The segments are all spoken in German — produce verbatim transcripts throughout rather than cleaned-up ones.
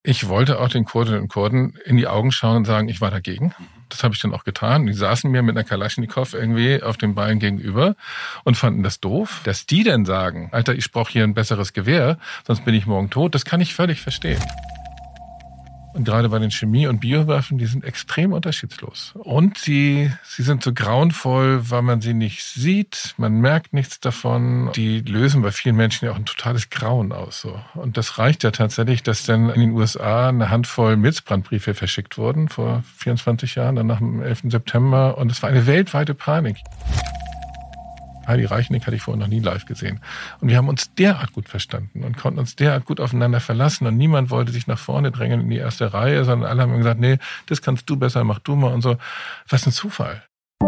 Ich wollte auch den Kurdinnen und Kurden in die Augen schauen und sagen, ich war dagegen. Das habe ich dann auch getan. Die saßen mir mit einer Kalaschnikow irgendwie auf den Beinen gegenüber und fanden das doof. Dass die dann sagen, Alter, ich brauche hier ein besseres Gewehr, sonst bin ich morgen tot, das kann ich völlig verstehen. Und gerade bei den Chemie- und Biowaffen, die sind extrem unterschiedslos. Und sie, sie sind so grauenvoll, weil man sie nicht sieht, man merkt nichts davon. Die lösen bei vielen Menschen ja auch ein totales Grauen aus. So. Und das reicht ja tatsächlich, dass dann in den U S A eine Handvoll Milzbrandbriefe verschickt wurden, vor vierundzwanzig Jahren, dann nach dem elften September. Und es war eine weltweite Panik. Heidi Reichnick hatte ich vorher noch nie live gesehen. Und wir haben uns derart gut verstanden und konnten uns derart gut aufeinander verlassen. Und niemand wollte sich nach vorne drängen in die erste Reihe, sondern alle haben gesagt, nee, das kannst du besser, mach du mal und so. Was ein Zufall.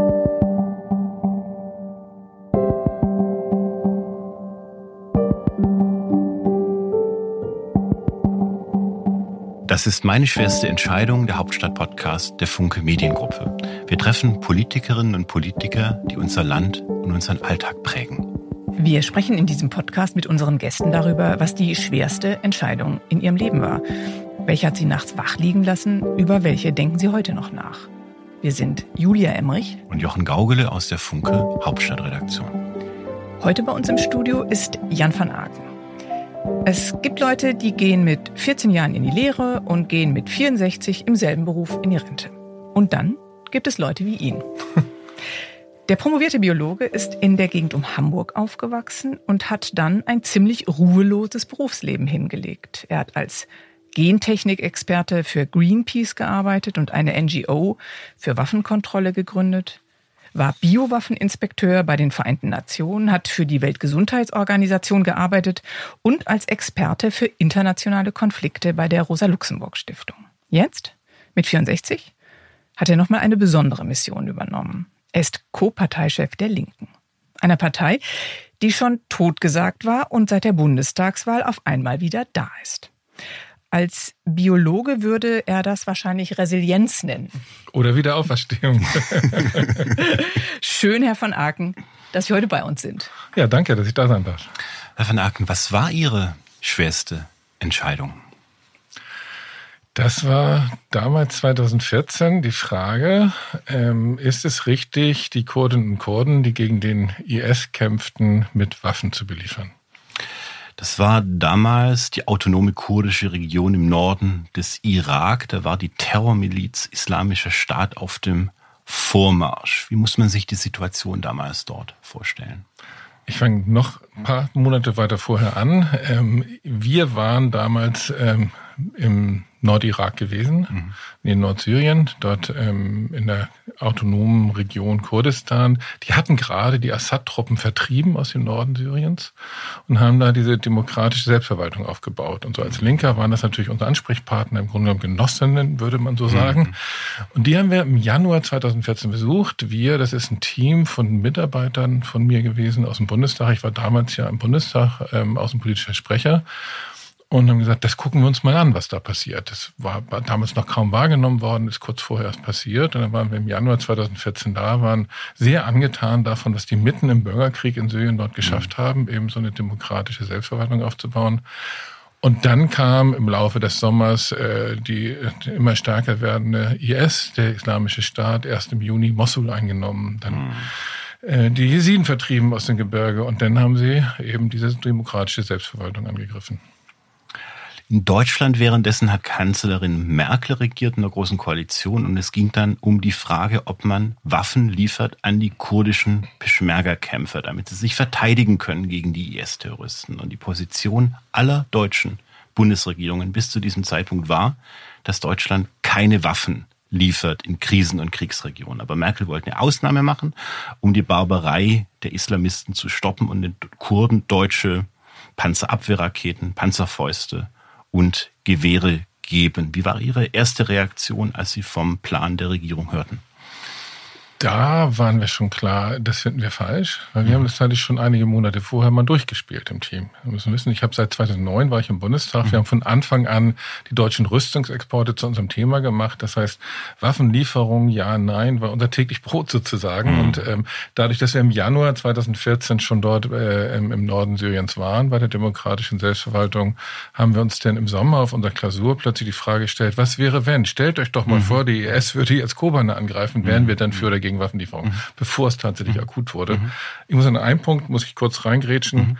Das ist meine schwerste Entscheidung, der Hauptstadt-Podcast der Funke Mediengruppe. Wir treffen Politikerinnen und Politiker, die unser Land und unseren Alltag prägen. Wir sprechen in diesem Podcast mit unseren Gästen darüber, was die schwerste Entscheidung in ihrem Leben war. Welche hat sie nachts wach liegen lassen? Über welche denken sie heute noch nach? Wir sind Julia Emmerich und Jochen Gaugele aus der Funke Hauptstadtredaktion. Heute bei uns im Studio ist Jan van Aken. Es gibt Leute, die gehen mit vierzehn Jahren in die Lehre und gehen mit vierundsechzig im selben Beruf in die Rente. Und dann gibt es Leute wie ihn. Der promovierte Biologe ist in der Gegend um Hamburg aufgewachsen und hat dann ein ziemlich ruheloses Berufsleben hingelegt. Er hat als Gentechnikexperte für Greenpeace gearbeitet und eine N G O für Waffenkontrolle gegründet, war Biowaffeninspekteur bei den Vereinten Nationen, hat für die Weltgesundheitsorganisation gearbeitet und als Experte für internationale Konflikte bei der Rosa-Luxemburg-Stiftung. Jetzt, mit vierundsechzig, hat er nochmal eine besondere Mission übernommen. Er ist Co-Parteichef der Linken. Einer Partei, die schon totgesagt war und seit der Bundestagswahl auf einmal wieder da ist. Als Biologe würde er das wahrscheinlich Resilienz nennen. Oder Wiederauferstehung. Schön, Herr van Aken, dass Sie heute bei uns sind. Ja, danke, dass ich da sein darf. Herr van Aken, was war Ihre schwerste Entscheidung? Das war damals zweitausendvierzehn die Frage, ähm, ist es richtig, die Kurdinnen und Kurden, die gegen den I S kämpften, mit Waffen zu beliefern? Das war damals die autonome kurdische Region im Norden des Irak. Da war die Terrormiliz Islamischer Staat auf dem Vormarsch. Wie muss man sich die Situation damals dort vorstellen? Ich fange noch ein paar Monate weiter vorher an. Wir waren damals im Nordirak gewesen, mhm. in Nordsyrien, dort ähm, in der autonomen Region Kurdistan. Die hatten gerade die Assad-Truppen vertrieben aus dem Norden Syriens und haben da diese demokratische Selbstverwaltung aufgebaut. Und so als Linker waren das natürlich unsere Ansprechpartner, im Grunde genommen Genossinnen, würde man so sagen. Mhm. Und die haben wir im Januar zweitausendvierzehn besucht. Wir, das ist ein Team von Mitarbeitern von mir gewesen aus dem Bundestag. Ich war damals ja im Bundestag ähm, außenpolitischer Sprecher. Und haben gesagt, das gucken wir uns mal an, was da passiert. Das war, war damals noch kaum wahrgenommen worden, ist kurz vorher erst passiert. Und dann waren wir im Januar zweitausendvierzehn da, waren sehr angetan davon, was die mitten im Bürgerkrieg in Syrien dort geschafft mhm. haben, eben so eine demokratische Selbstverwaltung aufzubauen. Und dann kam im Laufe des Sommers äh, die, die immer stärker werdende I S, der Islamische Staat, erst im Juni Mossul eingenommen, dann mhm. äh, die Jesiden vertrieben aus dem Gebirge. Und dann haben sie eben diese demokratische Selbstverwaltung angegriffen. In Deutschland währenddessen hat Kanzlerin Merkel regiert in der Großen Koalition und es ging dann um die Frage, ob man Waffen liefert an die kurdischen Peschmerga-Kämpfer, damit sie sich verteidigen können gegen die I S-Terroristen. Und die Position aller deutschen Bundesregierungen bis zu diesem Zeitpunkt war, dass Deutschland keine Waffen liefert in Krisen- und Kriegsregionen. Aber Merkel wollte eine Ausnahme machen, um die Barbarei der Islamisten zu stoppen und den Kurden deutsche Panzerabwehrraketen, Panzerfäuste und Gewehre geben. Wie war Ihre erste Reaktion, als Sie vom Plan der Regierung hörten? Da waren wir schon klar, das finden wir falsch, weil wir mhm. haben das tatsächlich schon einige Monate vorher mal durchgespielt im Team. Wir müssen wissen, ich habe seit zweitausendneun war ich im Bundestag. Mhm. Wir haben von Anfang an die deutschen Rüstungsexporte zu unserem Thema gemacht. Das heißt, Waffenlieferung, ja, nein, war unser täglich Brot sozusagen. Mhm. Und ähm, dadurch, dass wir im Januar zweitausendvierzehn schon dort äh, im, im Norden Syriens waren, bei der demokratischen Selbstverwaltung, haben wir uns dann im Sommer auf unserer Klausur plötzlich die Frage gestellt, was wäre wenn? Stellt euch doch mal mhm. vor, die I S würde jetzt Kobane angreifen, wären mhm. wir dann für oder gegen Waffenlieferung, mhm. bevor es tatsächlich mhm. akut wurde. Mhm. Ich muss an einen Punkt, muss ich kurz reingrätschen. Mhm.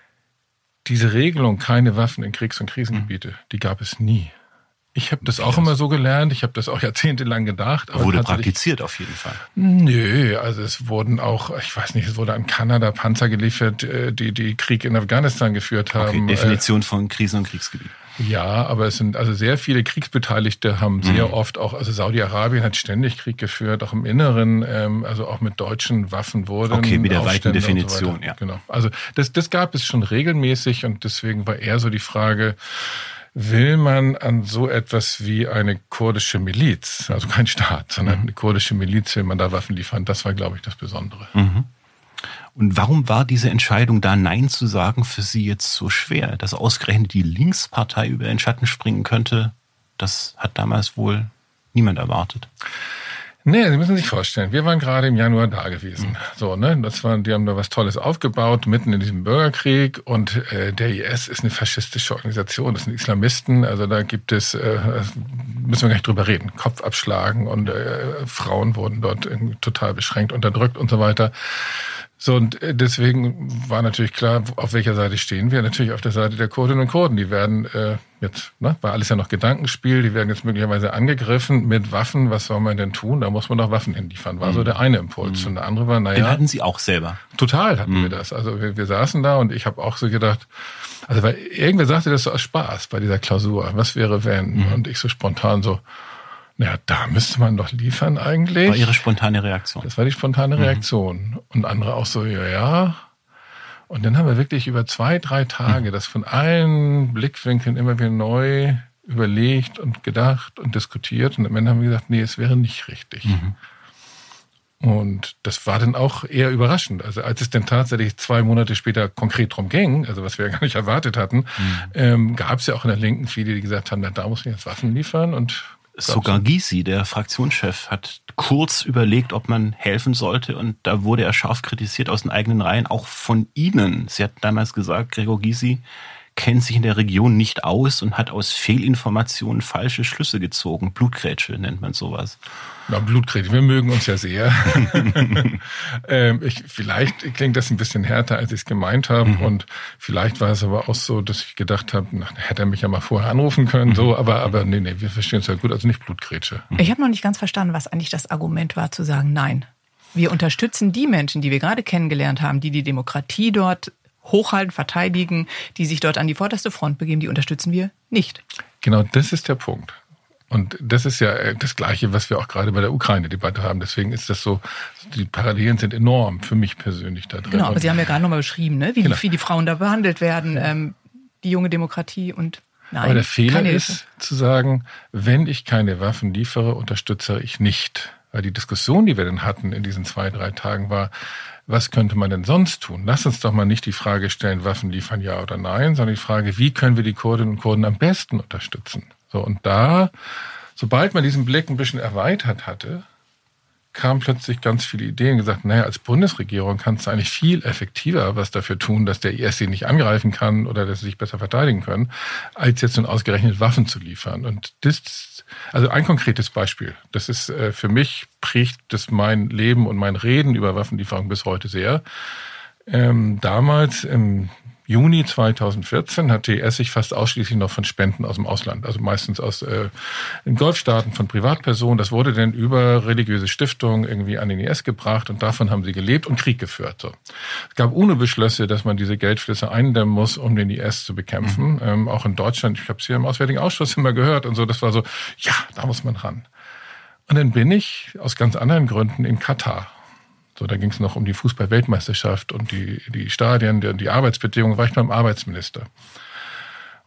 Diese Regelung, keine Waffen in Kriegs- und Krisengebiete, mhm. die gab es nie. Ich habe das auch immer so gelernt, ich habe das auch jahrzehntelang gedacht. Aber wurde praktiziert auf jeden Fall. Nö, also es wurden auch, ich weiß nicht, es wurde an Kanada Panzer geliefert, die die Krieg in Afghanistan geführt haben. Okay, Definition von Krisen- und Kriegsgebiet. Ja, aber es sind also sehr viele Kriegsbeteiligte haben sehr mhm. oft auch, also Saudi-Arabien hat ständig Krieg geführt, auch im Inneren, ähm, also auch mit deutschen Waffen wurden. Okay, mit der weiten Definition, so ja. Genau. Also das, das gab es schon regelmäßig und deswegen war eher so die Frage, will man an so etwas wie eine kurdische Miliz, also kein Staat, sondern mhm. eine kurdische Miliz, will man da Waffen liefern? Das war, glaube ich, das Besondere. Mhm. Und warum war diese Entscheidung, da Nein zu sagen, für Sie jetzt so schwer? Dass ausgerechnet die Linkspartei über den Schatten springen könnte, das hat damals wohl niemand erwartet. Nee, Sie müssen sich vorstellen, wir waren gerade im Januar da gewesen. Mhm. So, ne, das war, die haben da was Tolles aufgebaut, mitten in diesem Bürgerkrieg. Und äh, der I S ist eine faschistische Organisation, das sind Islamisten. Also da gibt es, äh, müssen wir gar nicht drüber reden, Kopf abschlagen und äh, Frauen wurden dort irgendwie total beschränkt, unterdrückt und so weiter. So, und deswegen war natürlich klar, auf welcher Seite stehen wir. Natürlich auf der Seite der Kurdinnen und Kurden. Die werden äh, jetzt, ne, war alles ja noch Gedankenspiel, die werden jetzt möglicherweise angegriffen mit Waffen. Was soll man denn tun? Da muss man doch Waffen hinliefern. War mhm. so der eine Impuls. Mhm. Und der andere war, naja. Den hatten Sie auch selber? Total hatten mhm. wir das. Also wir, wir saßen da und ich habe auch so gedacht, also weil irgendwer sagte das so aus Spaß bei dieser Klausur. Was wäre wenn? Mhm. Und ich so spontan so, ja, da müsste man doch liefern eigentlich. War Ihre spontane Reaktion? Das war die spontane Reaktion. Mhm. Und andere auch so, ja, ja. Und dann haben wir wirklich über zwei, drei Tage mhm. das von allen Blickwinkeln immer wieder neu überlegt und gedacht und diskutiert. Und am Ende haben wir gesagt, nee, es wäre nicht richtig. Mhm. Und das war dann auch eher überraschend. Also als es dann tatsächlich zwei Monate später konkret drum ging, also was wir ja gar nicht erwartet hatten, mhm. ähm, gab es ja auch in der Linken viele, die gesagt haben, na, da muss man jetzt Waffen liefern und sogar Gysi, der Fraktionschef, hat kurz überlegt, ob man helfen sollte. Und da wurde er scharf kritisiert aus den eigenen Reihen, auch von Ihnen. Sie hat damals gesagt, Gregor Gysi kennt sich in der Region nicht aus und hat aus Fehlinformationen falsche Schlüsse gezogen. Blutgrätsche nennt man sowas. Na, Blutgrätsche, wir mögen uns ja sehr. ähm, ich, vielleicht klingt das ein bisschen härter, als ich es gemeint habe. Mhm. Und vielleicht war es aber auch so, dass ich gedacht habe, na, hätte er mich ja mal vorher anrufen können. Mhm. So, aber, aber nee, nee, wir verstehen es ja gut, also nicht Blutgrätsche. Mhm. Ich habe noch nicht ganz verstanden, was eigentlich das Argument war, zu sagen, nein. Wir unterstützen die Menschen, die wir gerade kennengelernt haben, die die Demokratie dort hochhalten, verteidigen, die sich dort an die vorderste Front begeben, die unterstützen wir nicht. Genau, das ist der Punkt. Und das ist ja das Gleiche, was wir auch gerade bei der Ukraine-Debatte haben. Deswegen ist das so, die Parallelen sind enorm für mich persönlich da drin. Genau, aber Sie haben ja gerade nochmal beschrieben, ne? wie, genau. die, wie die Frauen da behandelt werden, ähm, die junge Demokratie und nein. Aber der Fehler ist zu sagen, wenn ich keine Waffen liefere, unterstütze ich nicht. Weil die Diskussion, die wir dann hatten in diesen zwei, drei Tagen war, was könnte man denn sonst tun? Lass uns doch mal nicht die Frage stellen, Waffen liefern ja oder nein, sondern die Frage, wie können wir die Kurdinnen und Kurden am besten unterstützen? So, und da, sobald man diesen Blick ein bisschen erweitert hatte, kamen plötzlich ganz viele Ideen, gesagt, naja, als Bundesregierung kannst du eigentlich viel effektiver was dafür tun, dass der I S sie nicht angreifen kann oder dass sie sich besser verteidigen können, als jetzt nun ausgerechnet Waffen zu liefern. Und das, also ein konkretes Beispiel, das ist äh, für mich prägt das mein Leben und mein Reden über Waffenlieferung bis heute sehr. Ähm, damals im Juni zweitausendvierzehn hat die I S sich fast ausschließlich noch von Spenden aus dem Ausland, also meistens aus äh, den Golfstaaten von Privatpersonen. Das wurde dann über religiöse Stiftungen irgendwie an den I S gebracht und davon haben sie gelebt und Krieg geführt. So. Es gab UNO-Beschlüsse, dass man diese Geldflüsse eindämmen muss, um den I S zu bekämpfen. Mhm. Ähm, auch in Deutschland, ich habe es hier im Auswärtigen Ausschuss immer gehört und so, das war so, ja, da muss man ran. Und dann bin ich aus ganz anderen Gründen in Katar. So, da ging es noch um die Fußball-Weltmeisterschaft und die, die Stadien, die, die Arbeitsbedingungen, war ich beim Arbeitsminister.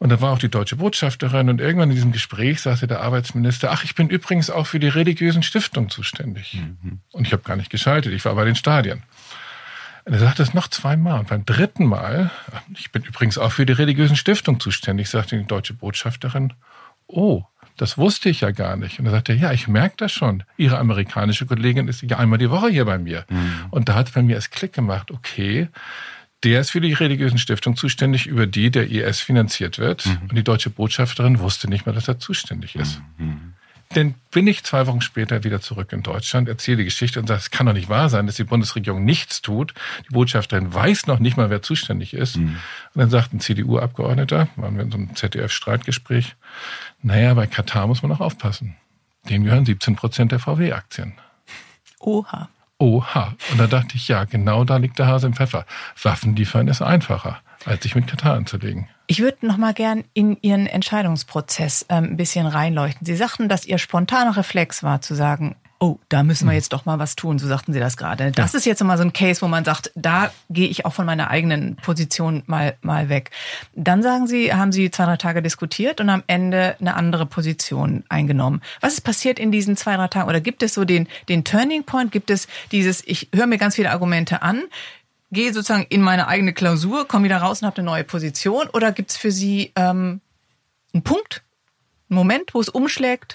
Und da war auch die deutsche Botschafterin und irgendwann in diesem Gespräch sagte der Arbeitsminister, ach, ich bin übrigens auch für die religiösen Stiftungen zuständig. Mhm. Und ich habe gar nicht geschaltet, ich war bei den Stadien. Und er sagte es noch zweimal. Und beim dritten Mal, ich bin übrigens auch für die religiösen Stiftungen zuständig, sagte die deutsche Botschafterin, oh, das wusste ich ja gar nicht. Und er sagte, ja, ich merke das schon. Ihre amerikanische Kollegin ist ja einmal die Woche hier bei mir. Mhm. Und da hat es bei mir erst Klick gemacht, okay, der ist für die religiösen Stiftungen zuständig, über die der I S finanziert wird. Mhm. Und die deutsche Botschafterin wusste nicht mehr, dass er zuständig ist. Mhm. Dann bin ich zwei Wochen später wieder zurück in Deutschland, erzähle die Geschichte und sage, es kann doch nicht wahr sein, dass die Bundesregierung nichts tut. Die Botschafterin weiß noch nicht mal, wer zuständig ist. Mhm. Und dann sagt ein C D U-Abgeordneter, waren wir in so einem Z D F-Streitgespräch, naja, bei Katar muss man auch aufpassen. Denen gehören siebzehn Prozent der V W-Aktien. Oha. Oha. Und da dachte ich, ja, genau da liegt der Hase im Pfeffer. Waffen liefern ist einfacher, als sich mit Katar anzulegen. Ich würde noch mal gern in Ihren Entscheidungsprozess ähm, ein bisschen reinleuchten. Sie sagten, dass Ihr spontaner Reflex war, zu sagen, oh, da müssen wir jetzt doch mal was tun. So sagten Sie das gerade. Das ja. ist jetzt mal so ein Case, wo man sagt, da gehe ich auch von meiner eigenen Position mal mal weg. Dann sagen Sie, haben Sie zwei, drei Tage diskutiert und am Ende eine andere Position eingenommen. Was ist passiert in diesen zwei, drei Tagen? Oder gibt es so den den Turning Point? Gibt es dieses, ich höre mir ganz viele Argumente an, gehe sozusagen in meine eigene Klausur, komme wieder raus und habe eine neue Position? Oder gibt es für Sie ähm, einen Punkt, einen Moment, wo es umschlägt?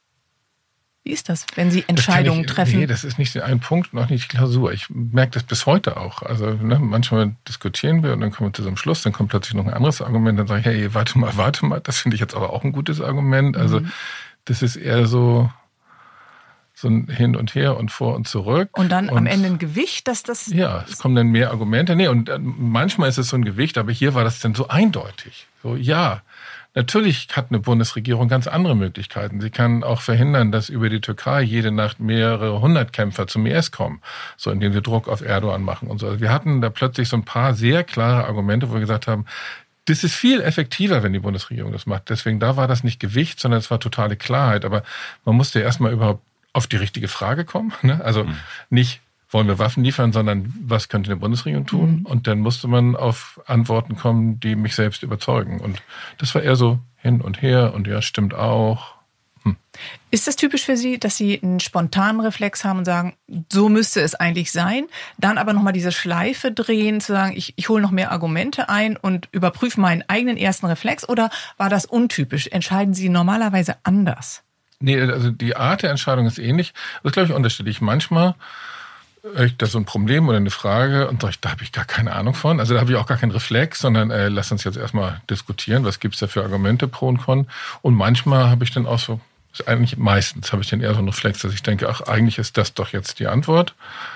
Wie ist das, wenn Sie Entscheidungen ich, treffen? Nee, das ist nicht ein Punkt, noch nicht die Klausur. Ich merke das bis heute auch. Also ne, manchmal diskutieren wir und dann kommen wir zu so einem Schluss, dann kommt plötzlich noch ein anderes Argument, dann sage ich, hey, warte mal, warte mal, das finde ich jetzt aber auch ein gutes Argument. Also mhm. das ist eher so, so ein Hin und Her und vor und zurück. Und dann und, am Ende ein Gewicht, dass das... Ja, es kommen dann mehr Argumente. Nee, und manchmal ist es so ein Gewicht, aber hier war das dann so eindeutig. So, ja, natürlich hat eine Bundesregierung ganz andere Möglichkeiten. Sie kann auch verhindern, dass über die Türkei jede Nacht mehrere hundert Kämpfer zum I S kommen, so indem sie Druck auf Erdogan machen und so. Also wir hatten da plötzlich so ein paar sehr klare Argumente, wo wir gesagt haben, das ist viel effektiver, wenn die Bundesregierung das macht. Deswegen, da war das nicht Gewicht, sondern es war totale Klarheit. Aber man musste erstmal überhaupt auf die richtige Frage kommen. Ne? Also mhm. nicht, wollen wir Waffen liefern, sondern was könnte eine Bundesregierung tun? Mhm. Und dann musste man auf Antworten kommen, die mich selbst überzeugen. Und das war eher so hin und her und ja, stimmt auch. Hm. Ist das typisch für Sie, dass Sie einen spontanen Reflex haben und sagen, so müsste es eigentlich sein, dann aber nochmal diese Schleife drehen, zu sagen, ich, ich hole noch mehr Argumente ein und überprüfe meinen eigenen ersten Reflex, oder war das untypisch? Entscheiden Sie normalerweise anders? Nee, also die Art der Entscheidung ist ähnlich. Das ist, glaube ich, unterschiedlich. Manchmal höre ich da so ein Problem oder eine Frage und sage ich, da habe ich gar keine Ahnung von. Also da habe ich auch gar keinen Reflex, sondern äh, lass uns jetzt erstmal diskutieren, was gibt's da für Argumente pro und con. Und manchmal habe ich dann auch so, eigentlich meistens habe ich dann eher so einen Reflex, dass ich denke, ach, eigentlich ist das doch jetzt die Antwort.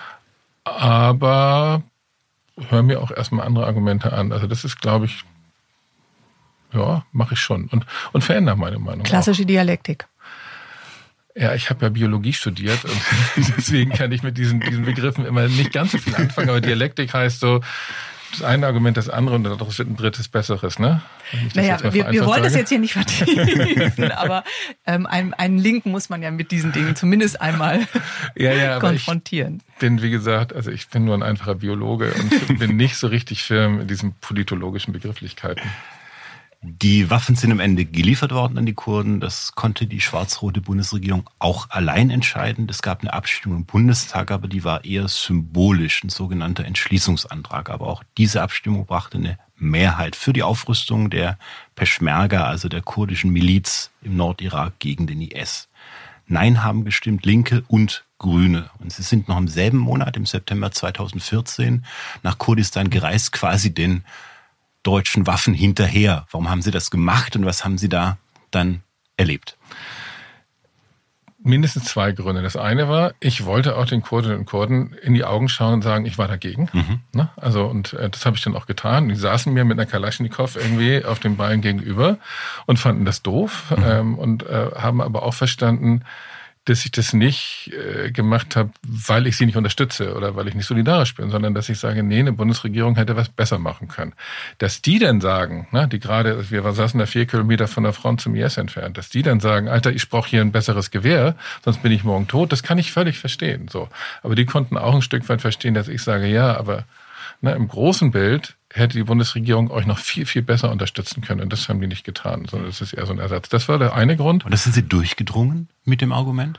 Aber höre mir auch erstmal andere Argumente an. Also das ist, glaube ich, ja, mache ich schon. Und, und verändere meine Meinung. Klassische auch. Dialektik. Ja, ich habe ja Biologie studiert und deswegen kann ich mit diesen, diesen Begriffen immer nicht ganz so viel anfangen. Aber Dialektik heißt so, das eine Argument das andere und daraus wird ein drittes Besseres, ne? Naja, wir, wir wollen sage. das jetzt hier nicht vertiefen, aber ähm, einen, einen Link muss man ja mit diesen Dingen zumindest einmal ja, ja, konfrontieren. Ich bin, wie gesagt, also ich bin nur ein einfacher Biologe und bin nicht so richtig firm in diesen politologischen Begrifflichkeiten. Die Waffen sind am Ende geliefert worden an die Kurden. Das konnte die schwarz-rote Bundesregierung auch allein entscheiden. Es gab eine Abstimmung im Bundestag, aber die war eher symbolisch, ein sogenannter Entschließungsantrag. Aber auch diese Abstimmung brachte eine Mehrheit für die Aufrüstung der Peschmerga, also der kurdischen Miliz im Nordirak gegen den I S. Nein haben gestimmt Linke und Grüne. Und sie sind noch im selben Monat, im September zweitausendvierzehn, nach Kurdistan gereist, quasi den deutschen Waffen hinterher. Warum haben Sie das gemacht und was haben Sie da dann erlebt? Mindestens zwei Gründe. Das eine war, ich wollte auch den Kurdinnen und Kurden in die Augen schauen und sagen, ich war dagegen. Mhm. Ne? Also und äh, das habe ich dann auch getan. Die saßen mir mit einer Kalaschnikow irgendwie auf den Beinen gegenüber und fanden das doof mhm. ähm, und äh, haben aber auch verstanden, dass ich das nicht äh, gemacht habe, weil ich sie nicht unterstütze oder weil ich nicht solidarisch bin, sondern dass ich sage, nee, eine Bundesregierung hätte was besser machen können. Dass die dann sagen, ne, die gerade, wir saßen da vier Kilometer von der Front zum I S entfernt, dass die dann sagen, Alter, ich brauche hier ein besseres Gewehr, sonst bin ich morgen tot, das kann ich völlig verstehen. So, aber die konnten auch ein Stück weit verstehen, dass ich sage, ja, aber ne, im großen Bild hätte die Bundesregierung euch noch viel, viel besser unterstützen können. Und das haben die nicht getan, sondern das ist eher so ein Ersatz. Das war der eine Grund. Und das sind Sie durchgedrungen mit dem Argument?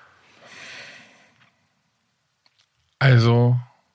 Also,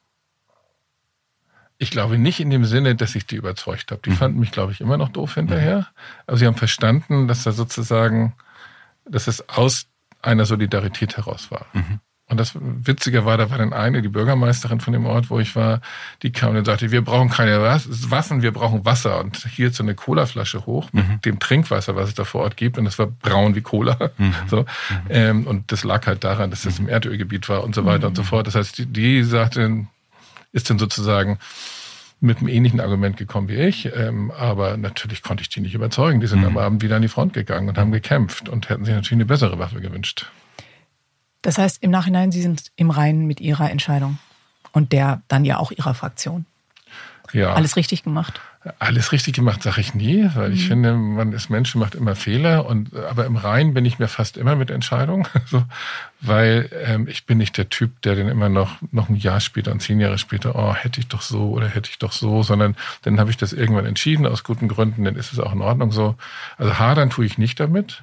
ich glaube nicht in dem Sinne, dass ich die überzeugt habe. Die mhm. fanden mich, glaube ich, immer noch doof hinterher. Mhm. Aber sie haben verstanden, dass da sozusagen, dass es aus einer Solidarität heraus war. Mhm. Und das Witzige war, da war dann eine, die Bürgermeisterin von dem Ort, wo ich war, die kam und sagte, wir brauchen keine Waffen, wir brauchen Wasser. Und hielt so eine Colaflasche hoch mit mhm. dem Trinkwasser, was es da vor Ort gibt. Und das war braun wie Cola. Mhm. So. Mhm. Ähm, und das lag halt daran, dass das im Erdölgebiet war und so weiter mhm. und so fort. Das heißt, die, die sagte, ist dann sozusagen mit einem ähnlichen Argument gekommen wie ich. Ähm, aber natürlich konnte ich die nicht überzeugen. Die sind mhm. am Abend wieder an die Front gegangen und haben gekämpft und hätten sich natürlich eine bessere Waffe gewünscht. Das heißt, im Nachhinein, Sie sind im Reinen mit Ihrer Entscheidung und der dann ja auch Ihrer Fraktion. Ja. Alles richtig gemacht? Alles richtig gemacht, sage ich nie, weil mhm. ich finde, man ist Mensch, macht immer Fehler. Und aber im Reinen bin ich mir fast immer mit Entscheidungen, so, weil ähm, ich bin nicht der Typ, der dann immer noch noch ein Jahr später und zehn Jahre später, oh, hätte ich doch so oder hätte ich doch so, sondern dann habe ich das irgendwann entschieden aus guten Gründen, dann ist es auch in Ordnung so. Also hadern tue ich nicht damit.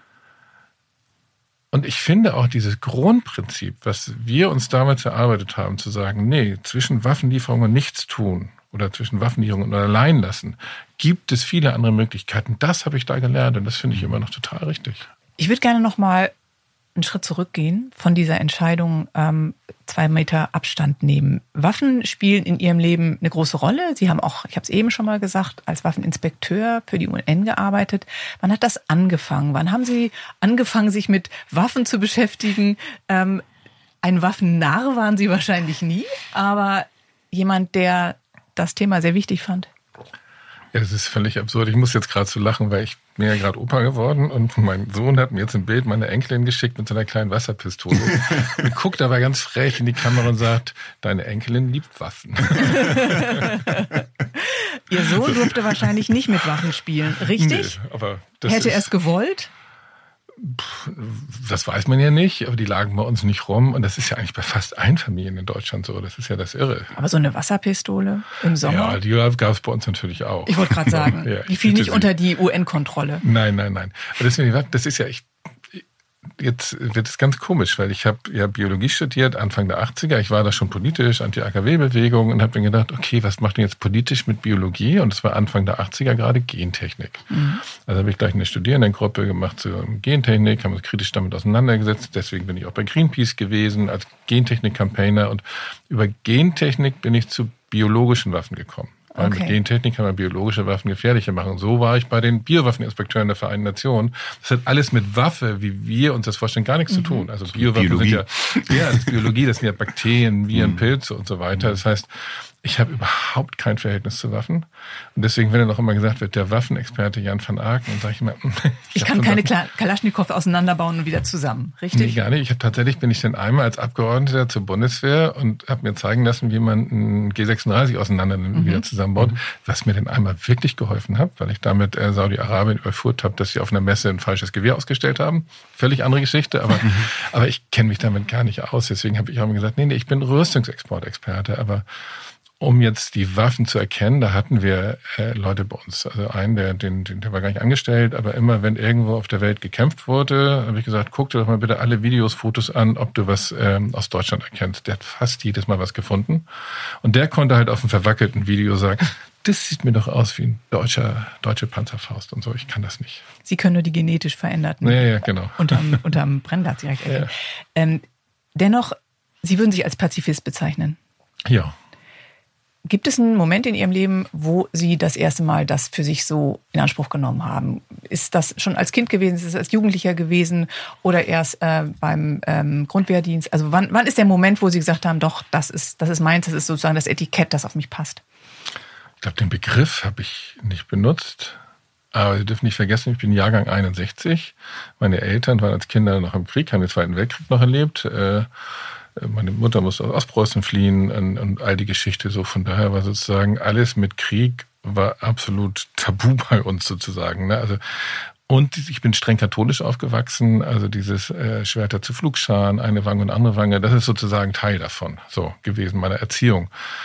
Und ich finde auch dieses Grundprinzip, was wir uns damals erarbeitet haben, zu sagen, nee, zwischen Waffenlieferung und nichts tun oder zwischen Waffenlieferung und allein lassen, gibt es viele andere Möglichkeiten. Das habe ich da gelernt und das finde ich immer noch total richtig. Ich würde gerne noch mal einen Schritt zurückgehen von dieser Entscheidung, ähm, zwei Meter Abstand nehmen. Waffen spielen in Ihrem Leben eine große Rolle. Sie haben auch, ich habe es eben schon mal gesagt, als Waffeninspekteur für die U N gearbeitet. Wann hat das angefangen? Wann haben Sie angefangen, sich mit Waffen zu beschäftigen? Ähm, ein Waffennarr waren Sie wahrscheinlich nie, aber jemand, der das Thema sehr wichtig fand. Ja, das ist völlig absurd. Ich muss jetzt gerade so lachen, weil ich bin ja gerade Opa geworden und mein Sohn hat mir jetzt ein Bild meiner Enkelin geschickt mit so einer kleinen Wasserpistole. Und guckt aber ganz frech in die Kamera und sagt, deine Enkelin liebt Waffen. Ihr Sohn durfte wahrscheinlich nicht mit Waffen spielen, richtig? Nee, aber das Hätte ist, er es gewollt? Das weiß man ja nicht, aber die lagen bei uns nicht rum. Und das ist ja eigentlich bei fast allen Familien in Deutschland so. Das ist ja das Irre. Aber so eine Wasserpistole im Sommer? Ja, die gab es bei uns natürlich auch. Ich wollte gerade sagen, ja, die fiel nicht sie. unter die U N-Kontrolle. Nein, nein, nein. Aber deswegen, das ist ja, ich, jetzt wird es ganz komisch, weil ich habe ja Biologie studiert, Anfang der achtziger. Ich war da schon politisch, Anti-A K W-Bewegung und habe mir gedacht, okay, was macht denn jetzt politisch mit Biologie? Und es war Anfang der achtziger gerade Gentechnik. Mhm. Also habe ich gleich eine Studierendengruppe gemacht zur Gentechnik, haben uns kritisch damit auseinandergesetzt. Deswegen bin ich auch bei Greenpeace gewesen als Gentechnik-Campaigner. Und über Gentechnik bin ich zu biologischen Waffen gekommen. Weil okay. mit Gentechnik kann man biologische Waffen gefährlicher machen. So war ich bei den Biowaffeninspekteuren der Vereinten Nationen. Das hat alles mit Waffe, wie wir uns das vorstellen, gar nichts mhm. zu tun. Also Biowaffen Biologie. sind ja, ja, das ist Biologie, das sind ja Bakterien, Viren, mhm. Pilze und so weiter. Das heißt, ich habe überhaupt kein Verhältnis zu Waffen. Und deswegen, wenn dann auch immer gesagt wird, der Waffenexperte Jan van Aken, dann sage ich immer, ich, ich kann keine Waffen. Kalaschnikow auseinanderbauen und wieder zusammen, richtig? Nee, gar nicht. Ich habe tatsächlich bin ich dann einmal als Abgeordneter zur Bundeswehr und habe mir zeigen lassen, wie man ein G sechsunddreißig auseinander und mhm. wieder zusammenbaut, mhm. was mir dann einmal wirklich geholfen hat, weil ich damit äh, Saudi-Arabien überführt habe, dass sie auf einer Messe ein falsches Gewehr ausgestellt haben. Völlig andere Geschichte, aber, mhm. aber ich kenne mich damit gar nicht aus. Deswegen habe ich auch immer gesagt, nee, nee, ich bin Rüstungsexportexperte, aber um jetzt die Waffen zu erkennen, da hatten wir äh, Leute bei uns. Also einen, der, den, den, der war gar nicht angestellt, aber immer, wenn irgendwo auf der Welt gekämpft wurde, habe ich gesagt, guck dir doch mal bitte alle Videos, Fotos an, ob du was ähm, aus Deutschland erkennst. Der hat fast jedes Mal was gefunden. Und der konnte halt auf einem verwackelten Video sagen, das sieht mir doch aus wie ein deutscher, deutsche Panzerfaust und so. Ich kann das nicht. Sie können nur die genetisch veränderten. Ja, ja, genau. Unterm, unterm Brennglas direkt erkennen. Ja. Ähm, dennoch, Sie würden sich als Pazifist bezeichnen. Ja. Gibt es einen Moment in Ihrem Leben, wo Sie das erste Mal das für sich so in Anspruch genommen haben? Ist das schon als Kind gewesen, ist es als Jugendlicher gewesen oder erst äh, beim ähm, Grundwehrdienst? Also wann, wann ist der Moment, wo Sie gesagt haben, doch, das ist, das ist meins, das ist sozusagen das Etikett, das auf mich passt? Ich glaube, den Begriff habe ich nicht benutzt. Aber Sie dürfen nicht vergessen, ich bin Jahrgang einundsechzig. Meine Eltern waren als Kinder noch im Krieg, haben den Zweiten Weltkrieg noch erlebt. Äh, Meine Mutter musste aus Ostpreußen fliehen und, und all die Geschichte so. Von daher war sozusagen alles mit Krieg war absolut tabu bei uns sozusagen. Ne? Also, und ich bin streng katholisch aufgewachsen. Also dieses äh, Schwerter zu Pflugscharen, eine Wange und andere Wange, das ist sozusagen Teil davon so gewesen, meiner Erziehung.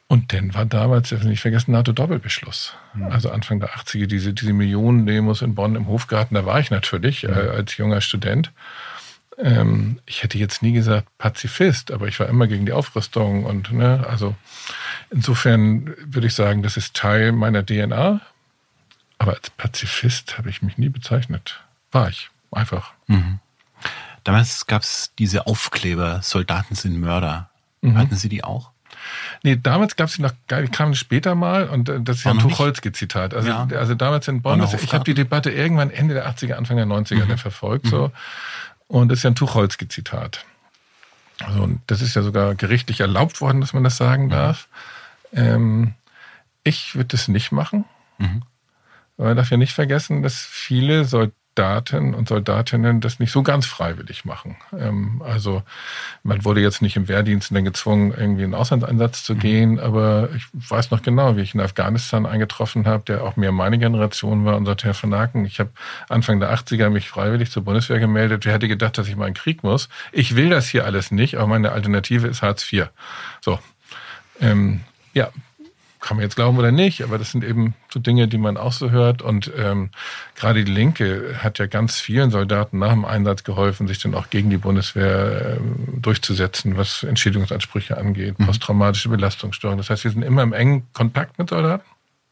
Und dann war damals, das nicht vergessen, NATO-Doppelbeschluss. Mhm. Also Anfang der achtziger, diese, diese Millionen-Demos in Bonn im Hofgarten, da war ich natürlich mhm. äh, als junger Student. Ähm, ich hätte jetzt nie gesagt Pazifist, aber ich war immer gegen die Aufrüstung und, ne, also insofern würde ich sagen, das ist Teil meiner D N A. Aber als Pazifist habe ich mich nie bezeichnet. War ich einfach. Mhm. Damals gab es diese Aufkleber, Soldaten sind Mörder. Mhm. Hatten Sie die auch? Nee, damals gab es die noch, die kamen später mal und das ist ja ein Tucholsky-Zitat. Also, ja. also damals in Bonn, ich habe die Debatte irgendwann Ende der achtziger, Anfang der neunziger mhm. verfolgt. So. Und das ist ja ein Tucholsky-Zitat. Also, und das ist ja sogar gerichtlich erlaubt worden, dass man das sagen darf. Mhm. Ähm, ich würde das nicht machen. Mhm. Aber man darf ja nicht vergessen, dass viele Soldaten und Soldatinnen das nicht so ganz freiwillig machen. Ähm, also man wurde jetzt nicht im Wehrdienst dann gezwungen, irgendwie in den Auslandseinsatz zu gehen, aber ich weiß noch genau, wie ich in Afghanistan eingetroffen habe, der auch mehr meine Generation war und sagte, Herr von Aken, ich habe Anfang der achtziger mich freiwillig zur Bundeswehr gemeldet. Wer hätte gedacht, dass ich mal in den Krieg muss? Ich will das hier alles nicht, aber meine Alternative ist Hartz vier. So, ähm, ja, kann man jetzt glauben oder nicht, aber das sind eben so Dinge, die man auch so hört. Und ähm, gerade die Linke hat ja ganz vielen Soldaten nach dem Einsatz geholfen, sich dann auch gegen die Bundeswehr ähm, durchzusetzen, was Entschädigungsansprüche angeht, mhm. posttraumatische Belastungsstörung. Das heißt, wir sind immer im engen Kontakt mit Soldaten.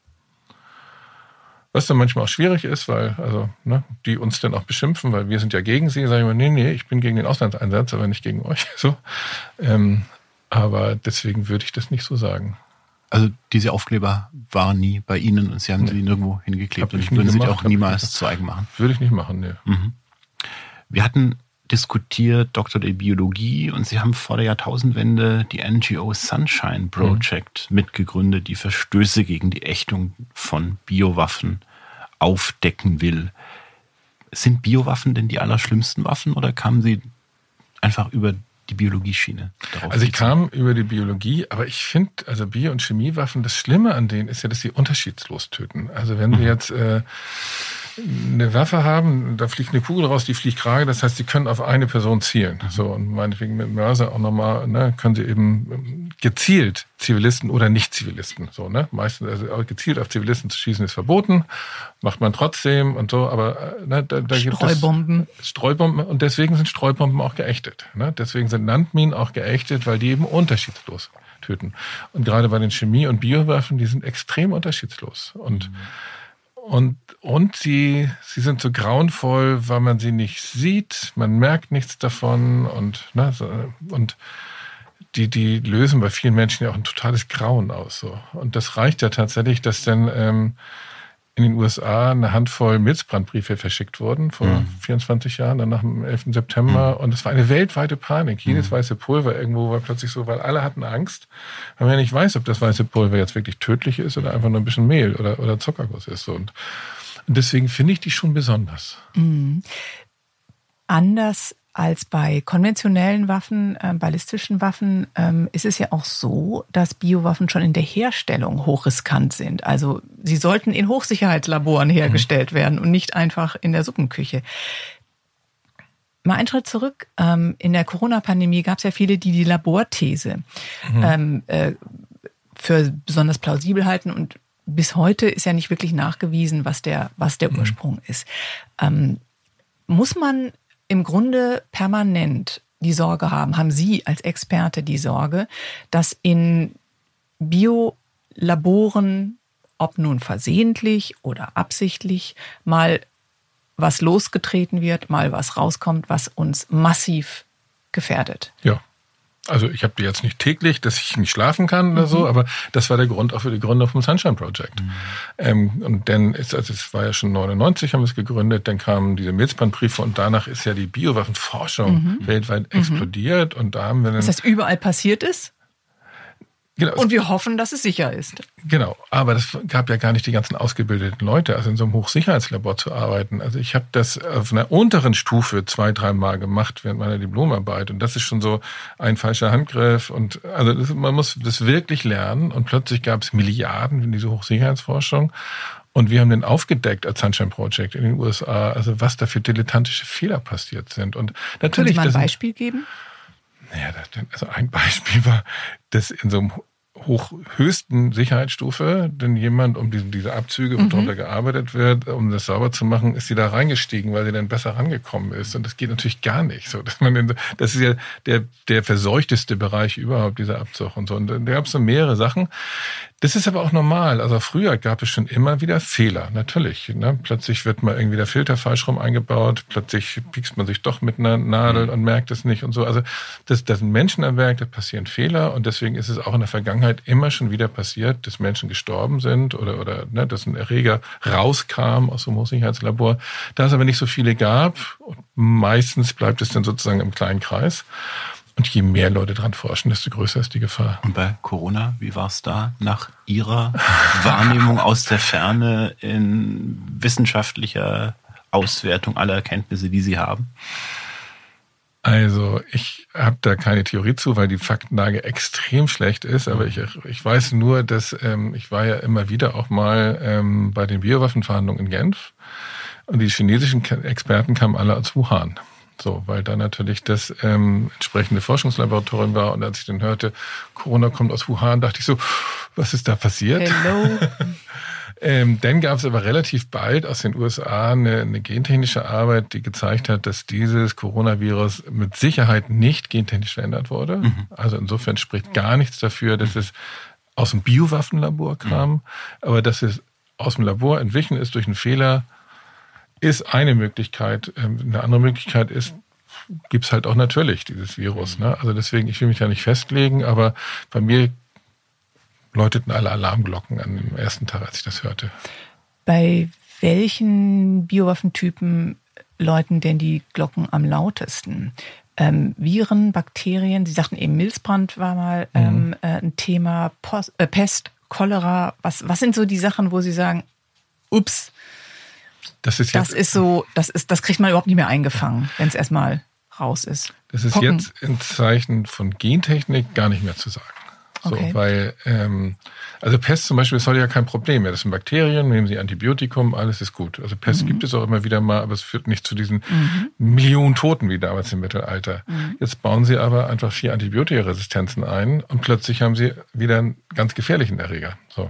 Was dann manchmal auch schwierig ist, weil also ne, die uns dann auch beschimpfen, weil wir sind ja gegen sie. Sagen wir, nee, nee, ich bin gegen den Auslandseinsatz, aber nicht gegen euch. So, ähm, aber deswegen würde ich das nicht so sagen. Also diese Aufkleber waren nie bei Ihnen und Sie haben nee. sie nirgendwo hingeklebt und würden Sie die auch niemals zu eigen machen? Würde ich nicht machen, ne. Mhm. Wir hatten diskutiert Doktor der Biologie und Sie haben vor der Jahrtausendwende die N G O Sunshine Project mhm. mitgegründet, die Verstöße gegen die Ächtung von Biowaffen aufdecken will. Sind Biowaffen denn die allerschlimmsten Waffen oder kamen Sie einfach über die Biologieschiene darauf? Also ich kam über die Biologie, aber ich finde, also Bio- und Chemiewaffen, das Schlimme an denen ist ja, dass sie unterschiedslos töten. Also wenn wir jetzt äh, eine Waffe haben, da fliegt eine Kugel raus, die fliegt gerade, das heißt, sie können auf eine Person zielen. So, und meinetwegen mit Mörser auch nochmal, ne, können sie eben gezielt Zivilisten oder Nicht-Zivilisten, so, ne, meistens, also gezielt auf Zivilisten zu schießen ist verboten, macht man trotzdem und so, aber ne, da, da gibt es Streubomben. Streubomben und deswegen sind Streubomben auch geächtet, ne, deswegen sind Landminen auch geächtet, weil die eben unterschiedslos töten. Und gerade bei den Chemie- und Biowaffen, die sind extrem unterschiedslos und mhm. Und, und sie, sie sind so grauenvoll, weil man sie nicht sieht, man merkt nichts davon und, ne, so, und die, die lösen bei vielen Menschen ja auch ein totales Grauen aus. So. Und das reicht ja tatsächlich, dass dann ähm, in den U S A eine Handvoll Milzbrandbriefe verschickt wurden vor mhm. vierundzwanzig Jahren, dann nach dem elften September. Mhm. Und es war eine weltweite Panik. Jedes mhm. weiße Pulver irgendwo war plötzlich so, weil alle hatten Angst, weil man ja nicht weiß, ob das weiße Pulver jetzt wirklich tödlich ist oder einfach nur ein bisschen Mehl oder, oder Zuckerguss ist. Und, und deswegen finde ich die schon besonders. Mhm. Anders als bei konventionellen Waffen, äh, ballistischen Waffen, ähm, ist es ja auch so, dass Biowaffen schon in der Herstellung hochriskant sind. Also sie sollten in Hochsicherheitslaboren hergestellt mhm. werden und nicht einfach in der Suppenküche. Mal einen Schritt zurück. Ähm, in der Corona-Pandemie gab es ja viele, die die Laborthese mhm. ähm, äh, für besonders plausibel halten und bis heute ist ja nicht wirklich nachgewiesen, was der, was der mhm. Ursprung ist. Ähm, muss man im Grunde permanent die Sorge haben, haben Sie als Experte die Sorge, dass in Biolaboren, ob nun versehentlich oder absichtlich, mal was losgetreten wird, mal was rauskommt, was uns massiv gefährdet? Ja. Also ich habe die jetzt nicht täglich, dass ich nicht schlafen kann oder mhm. so, aber das war der Grund auch für die Gründung vom Sunshine Project. Mhm. Ähm, und dann ist, also es war ja schon neunundneunzig, haben wir es gegründet, dann kamen diese Milzbrandbriefe und danach ist ja die Biowaffenforschung mhm. weltweit mhm. explodiert und da haben wir dann... Das heißt, überall passiert ist? Genau. Und wir hoffen, dass es sicher ist. Genau, aber das gab ja gar nicht die ganzen ausgebildeten Leute, also in so einem Hochsicherheitslabor zu arbeiten. Also ich habe das auf einer unteren Stufe zwei, dreimal gemacht während meiner Diplomarbeit und das ist schon so ein falscher Handgriff und also das, man muss das wirklich lernen und plötzlich gab es Milliarden in diese Hochsicherheitsforschung und wir haben den aufgedeckt als Sunshine Project in den U S A, also was da für dilettantische Fehler passiert sind. Und natürlich, können Sie mal ein das Beispiel geben? Naja, also ein Beispiel war, dass in so einem hoch höchsten Sicherheitsstufe, denn jemand, um diese, diese Abzüge, wo mhm. drunter gearbeitet wird, um das sauber zu machen, ist sie da reingestiegen, weil sie dann besser rangekommen ist. Und das geht natürlich gar nicht. So, dass man in, das ist ja der, der verseuchteste Bereich überhaupt, dieser Abzug und so. Und da gab es so mehrere Sachen. Das ist aber auch normal. Also früher gab es schon immer wieder Fehler, natürlich. Ne? Plötzlich wird mal irgendwie der Filter falsch rum eingebaut, plötzlich piekst man sich doch mit einer Nadel und merkt es nicht und so. Also das, das sind Menschen am Werk, da passieren Fehler und deswegen ist es auch in der Vergangenheit immer schon wieder passiert, dass Menschen gestorben sind oder, oder ne, dass ein Erreger rauskam aus dem Hochsicherheitslabor. Da es aber nicht so viele gab, meistens bleibt es dann sozusagen im kleinen Kreis. Und je mehr Leute dran forschen, desto größer ist die Gefahr. Und bei Corona, wie war es da nach Ihrer Wahrnehmung aus der Ferne in wissenschaftlicher Auswertung aller Erkenntnisse, die Sie haben? Also ich habe da keine Theorie zu, weil die Faktenlage extrem schlecht ist. Aber ich, ich weiß nur, dass ähm, ich war ja immer wieder auch mal ähm, bei den Biowaffenverhandlungen in Genf. Und die chinesischen Experten kamen alle aus Wuhan. So, weil da natürlich das ähm, entsprechende Forschungslaboratorium war. Und als ich dann hörte, Corona kommt aus Wuhan, dachte ich so, was ist da passiert? Hello. ähm, dann gab es aber relativ bald aus den U S A eine, eine gentechnische Arbeit, die gezeigt hat, dass dieses Coronavirus mit Sicherheit nicht gentechnisch verändert wurde. Mhm. Also insofern spricht gar nichts dafür, dass es aus dem Biowaffenlabor kam. Mhm. Aber dass es aus dem Labor entwichen ist durch einen Fehler, ist eine Möglichkeit. Eine andere Möglichkeit ist, gibt's halt auch natürlich dieses Virus. Ne? Also deswegen, ich will mich da nicht festlegen, aber bei mir läuteten alle Alarmglocken an dem ersten Tag, als ich das hörte. Bei welchen Biowaffentypen läuten denn die Glocken am lautesten? Ähm, Viren, Bakterien, Sie sagten eben, Milzbrand war mal ähm, mhm. äh, ein Thema, Post, äh, Pest, Cholera. Was, was sind so die Sachen, wo Sie sagen, ups, Das ist, jetzt, das ist so, das ist, das kriegt man überhaupt nicht mehr eingefangen, wenn es erstmal raus ist. Das ist Pocken. Jetzt in Zeichen von Gentechnik gar nicht mehr zu sagen. So, okay. Weil, ähm, also Pest zum Beispiel ist heute ja kein Problem mehr. Das sind Bakterien, nehmen Sie Antibiotikum, alles ist gut. Also Pest mhm. gibt es auch immer wieder mal, aber es führt nicht zu diesen mhm. Millionen Toten wie damals im Mittelalter. Mhm. Jetzt bauen Sie aber einfach vier Antibiotikaresistenzen ein und plötzlich haben Sie wieder einen ganz gefährlichen Erreger. So.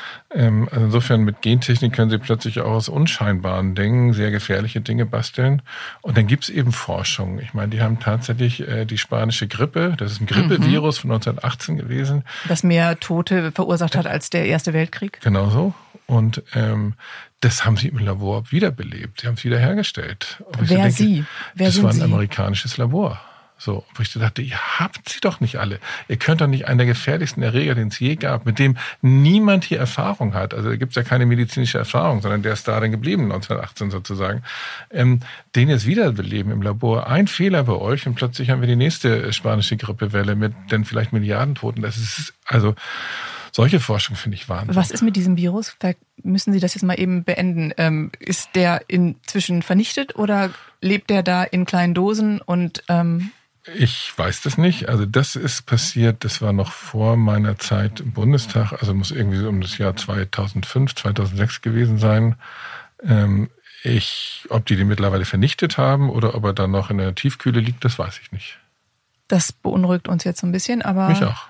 Also insofern mit Gentechnik können Sie plötzlich auch aus unscheinbaren Dingen sehr gefährliche Dinge basteln. Und dann gibt es eben Forschung. Ich meine, die haben tatsächlich äh, die spanische Grippe, das ist ein Grippevirus mhm. von neunzehnhundertachtzehn gewesen. Das mehr Tote verursacht hat als der Erste Weltkrieg? Genau so. Und ähm, das haben sie im Labor wiederbelebt. Sie haben es wiederhergestellt. Wer so denke, Sie? Wer das sind war ein Sie? amerikanisches Labor. So, wo ich dachte, ihr habt sie doch nicht alle. Ihr könnt doch nicht einen der gefährlichsten Erreger, den es je gab, mit dem niemand hier Erfahrung hat. Also da gibt es ja keine medizinische Erfahrung, sondern der ist da dann geblieben, neunzehnhundertachtzehn sozusagen. Ähm, den jetzt wiederbeleben im Labor. Ein Fehler bei euch und plötzlich haben wir die nächste spanische Grippewelle mit dann vielleicht Milliarden Toten. Das ist also solche Forschung finde ich Wahnsinn. Was ist mit diesem Virus? Vielleicht müssen Sie das jetzt mal eben beenden. Ähm, ist der inzwischen vernichtet oder lebt der da in kleinen Dosen und ähm Ich weiß das nicht. Also das ist passiert, das war noch vor meiner Zeit im Bundestag, also muss irgendwie so um das Jahr zweitausendfünf, zweitausendsechs gewesen sein. Ähm, ich, ob die den mittlerweile vernichtet haben oder ob er dann noch in der Tiefkühle liegt, das weiß ich nicht. Das beunruhigt uns jetzt so ein bisschen, aber... Mich auch.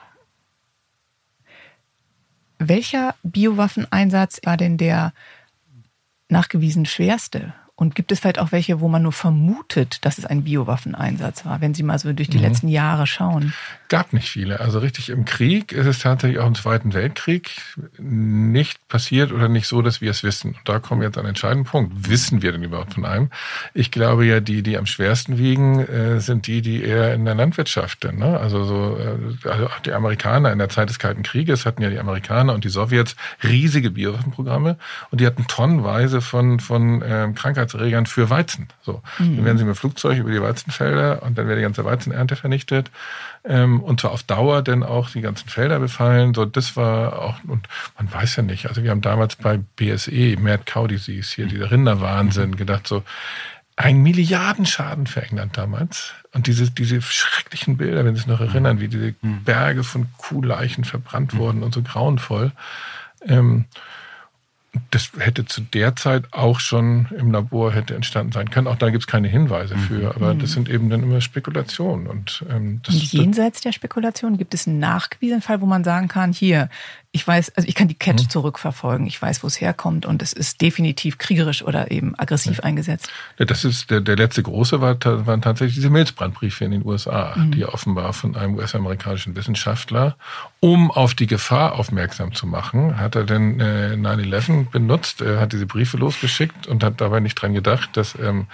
Welcher Biowaffeneinsatz war denn der nachgewiesen schwerste? Und gibt es vielleicht auch welche, wo man nur vermutet, dass es ein Biowaffeneinsatz war, wenn Sie mal so durch die mhm. letzten Jahre schauen? Gab nicht viele. Also richtig im Krieg ist es tatsächlich auch im Zweiten Weltkrieg nicht passiert oder nicht so, dass wir es wissen. Und da kommen wir jetzt an einen entscheidenden Punkt. Wissen wir denn überhaupt von einem? Ich glaube ja, die, die am schwersten wiegen, äh, sind die, die eher in der Landwirtschaft sind. Ne? Also so, äh, also auch die Amerikaner in der Zeit des Kalten Krieges hatten ja die Amerikaner und die Sowjets riesige Biowaffenprogramme und die hatten tonnenweise von, von äh, Krankheitserregern für Weizen. So. Mhm. Dann werden sie mit Flugzeug über die Weizenfelder und dann wird die ganze Weizenernte vernichtet. Ähm, und zwar auf Dauer dann auch die ganzen Felder befallen. So, das war auch, und man weiß ja nicht, also wir haben damals bei B S E, Mad Cow Disease, hier dieser Rinderwahnsinn, gedacht so, ein Milliardenschaden für England damals. Und diese, diese schrecklichen Bilder, wenn Sie sich noch erinnern, wie diese Berge von Kuhleichen verbrannt wurden und so grauenvoll. Ähm, Das hätte zu der Zeit auch schon im Labor hätte entstanden sein können. Auch da gibt es keine Hinweise für, aber mhm. das sind eben dann immer Spekulationen. Und, ähm, das, und jenseits der Spekulation gibt es einen nachgewiesenen Fall, wo man sagen kann, hier, ich weiß, also ich kann die Kette mhm. zurückverfolgen, ich weiß, wo es herkommt und es ist definitiv kriegerisch oder eben aggressiv ja. eingesetzt. Ja, das ist der, der letzte große war, waren tatsächlich diese Milzbrandbriefe in den U S A, mhm. die offenbar von einem U S-amerikanischen Wissenschaftler, um auf die Gefahr aufmerksam zu machen, hat er denn äh, nine eleven benutzt, er hat diese Briefe losgeschickt und hat dabei nicht dran gedacht, dass ähm,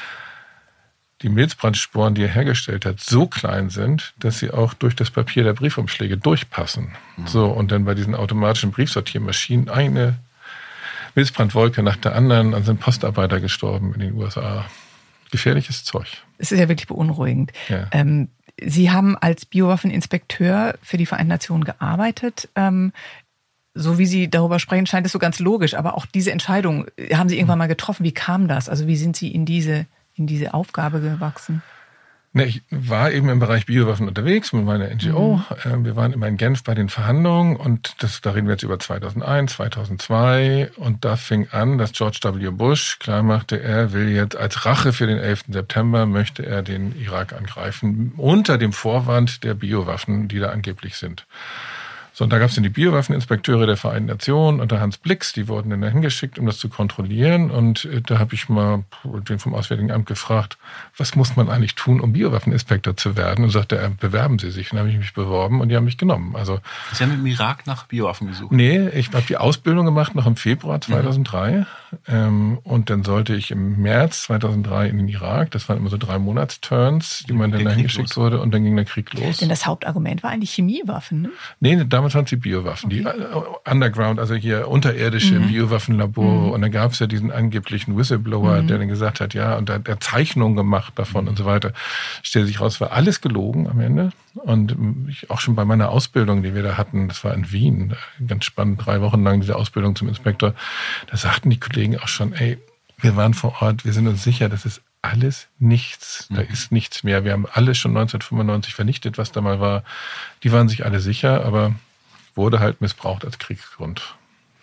die Milzbrandsporen, die er hergestellt hat, so klein sind, dass sie auch durch das Papier der Briefumschläge durchpassen. Mhm. So, und dann bei diesen automatischen Briefsortiermaschinen eine Milzbrandwolke nach der anderen, an sind Postarbeiter gestorben in den U S A. Gefährliches Zeug. Es ist ja wirklich beunruhigend. Ja. Ähm, Sie haben als Biowaffeninspekteur für die Vereinten Nationen gearbeitet. Ähm, so wie Sie darüber sprechen, scheint es so ganz logisch. Aber auch diese Entscheidung haben Sie irgendwann mal getroffen. Wie kam das? Also wie sind Sie in diese in diese Aufgabe gewachsen? Ne, ich war eben im Bereich Biowaffen unterwegs mit meiner N G O. Mhm. Wir waren immer in Genf bei den Verhandlungen und das, da reden wir jetzt über zweitausendeins, zweitausendzwei und da fing an, dass George W. Bush klar machte, er will jetzt als Rache für den elften September möchte er den Irak angreifen unter dem Vorwand der Biowaffen, die da angeblich sind. So, und da gab es dann die Biowaffeninspekteure der Vereinten Nationen unter Hans Blix, die wurden dann dahin geschickt, um das zu kontrollieren. Und äh, da habe ich mal den vom Auswärtigen Amt gefragt, was muss man eigentlich tun, um Biowaffeninspektor zu werden? Und sagte er, bewerben Sie sich. Und dann habe ich mich beworben und die haben mich genommen. Also, Sie haben im Irak nach Biowaffen gesucht? Nee, ich habe die Ausbildung gemacht noch im Februar zweitausenddrei. Mhm. Ähm, und dann sollte ich im März zweitausenddrei in den Irak. Das waren immer so drei Monatsturns, die man dann dahin geschickt wurde. Und dann ging der Krieg los. Denn das Hauptargument war eigentlich Chemiewaffen, ne? Nee, damals waren es die Biowaffen, okay. die Underground, also hier unterirdische mhm. Biowaffenlabore. Mhm. Und dann gab es ja diesen angeblichen Whistleblower, mhm. der dann gesagt hat, ja, und der hat Zeichnungen gemacht davon mhm. und so weiter. Stellt sich raus, war alles gelogen am Ende. Und ich auch schon bei meiner Ausbildung, die wir da hatten, das war in Wien, ganz spannend, drei Wochen lang diese Ausbildung zum Inspektor, da sagten die Kollegen auch schon, ey, wir waren vor Ort, wir sind uns sicher, das ist alles nichts. Da mhm. ist nichts mehr. Wir haben alles schon neunzehnhundertfünfundneunzig vernichtet, was da mal war. Die waren sich alle sicher, aber wurde halt missbraucht als Kriegsgrund.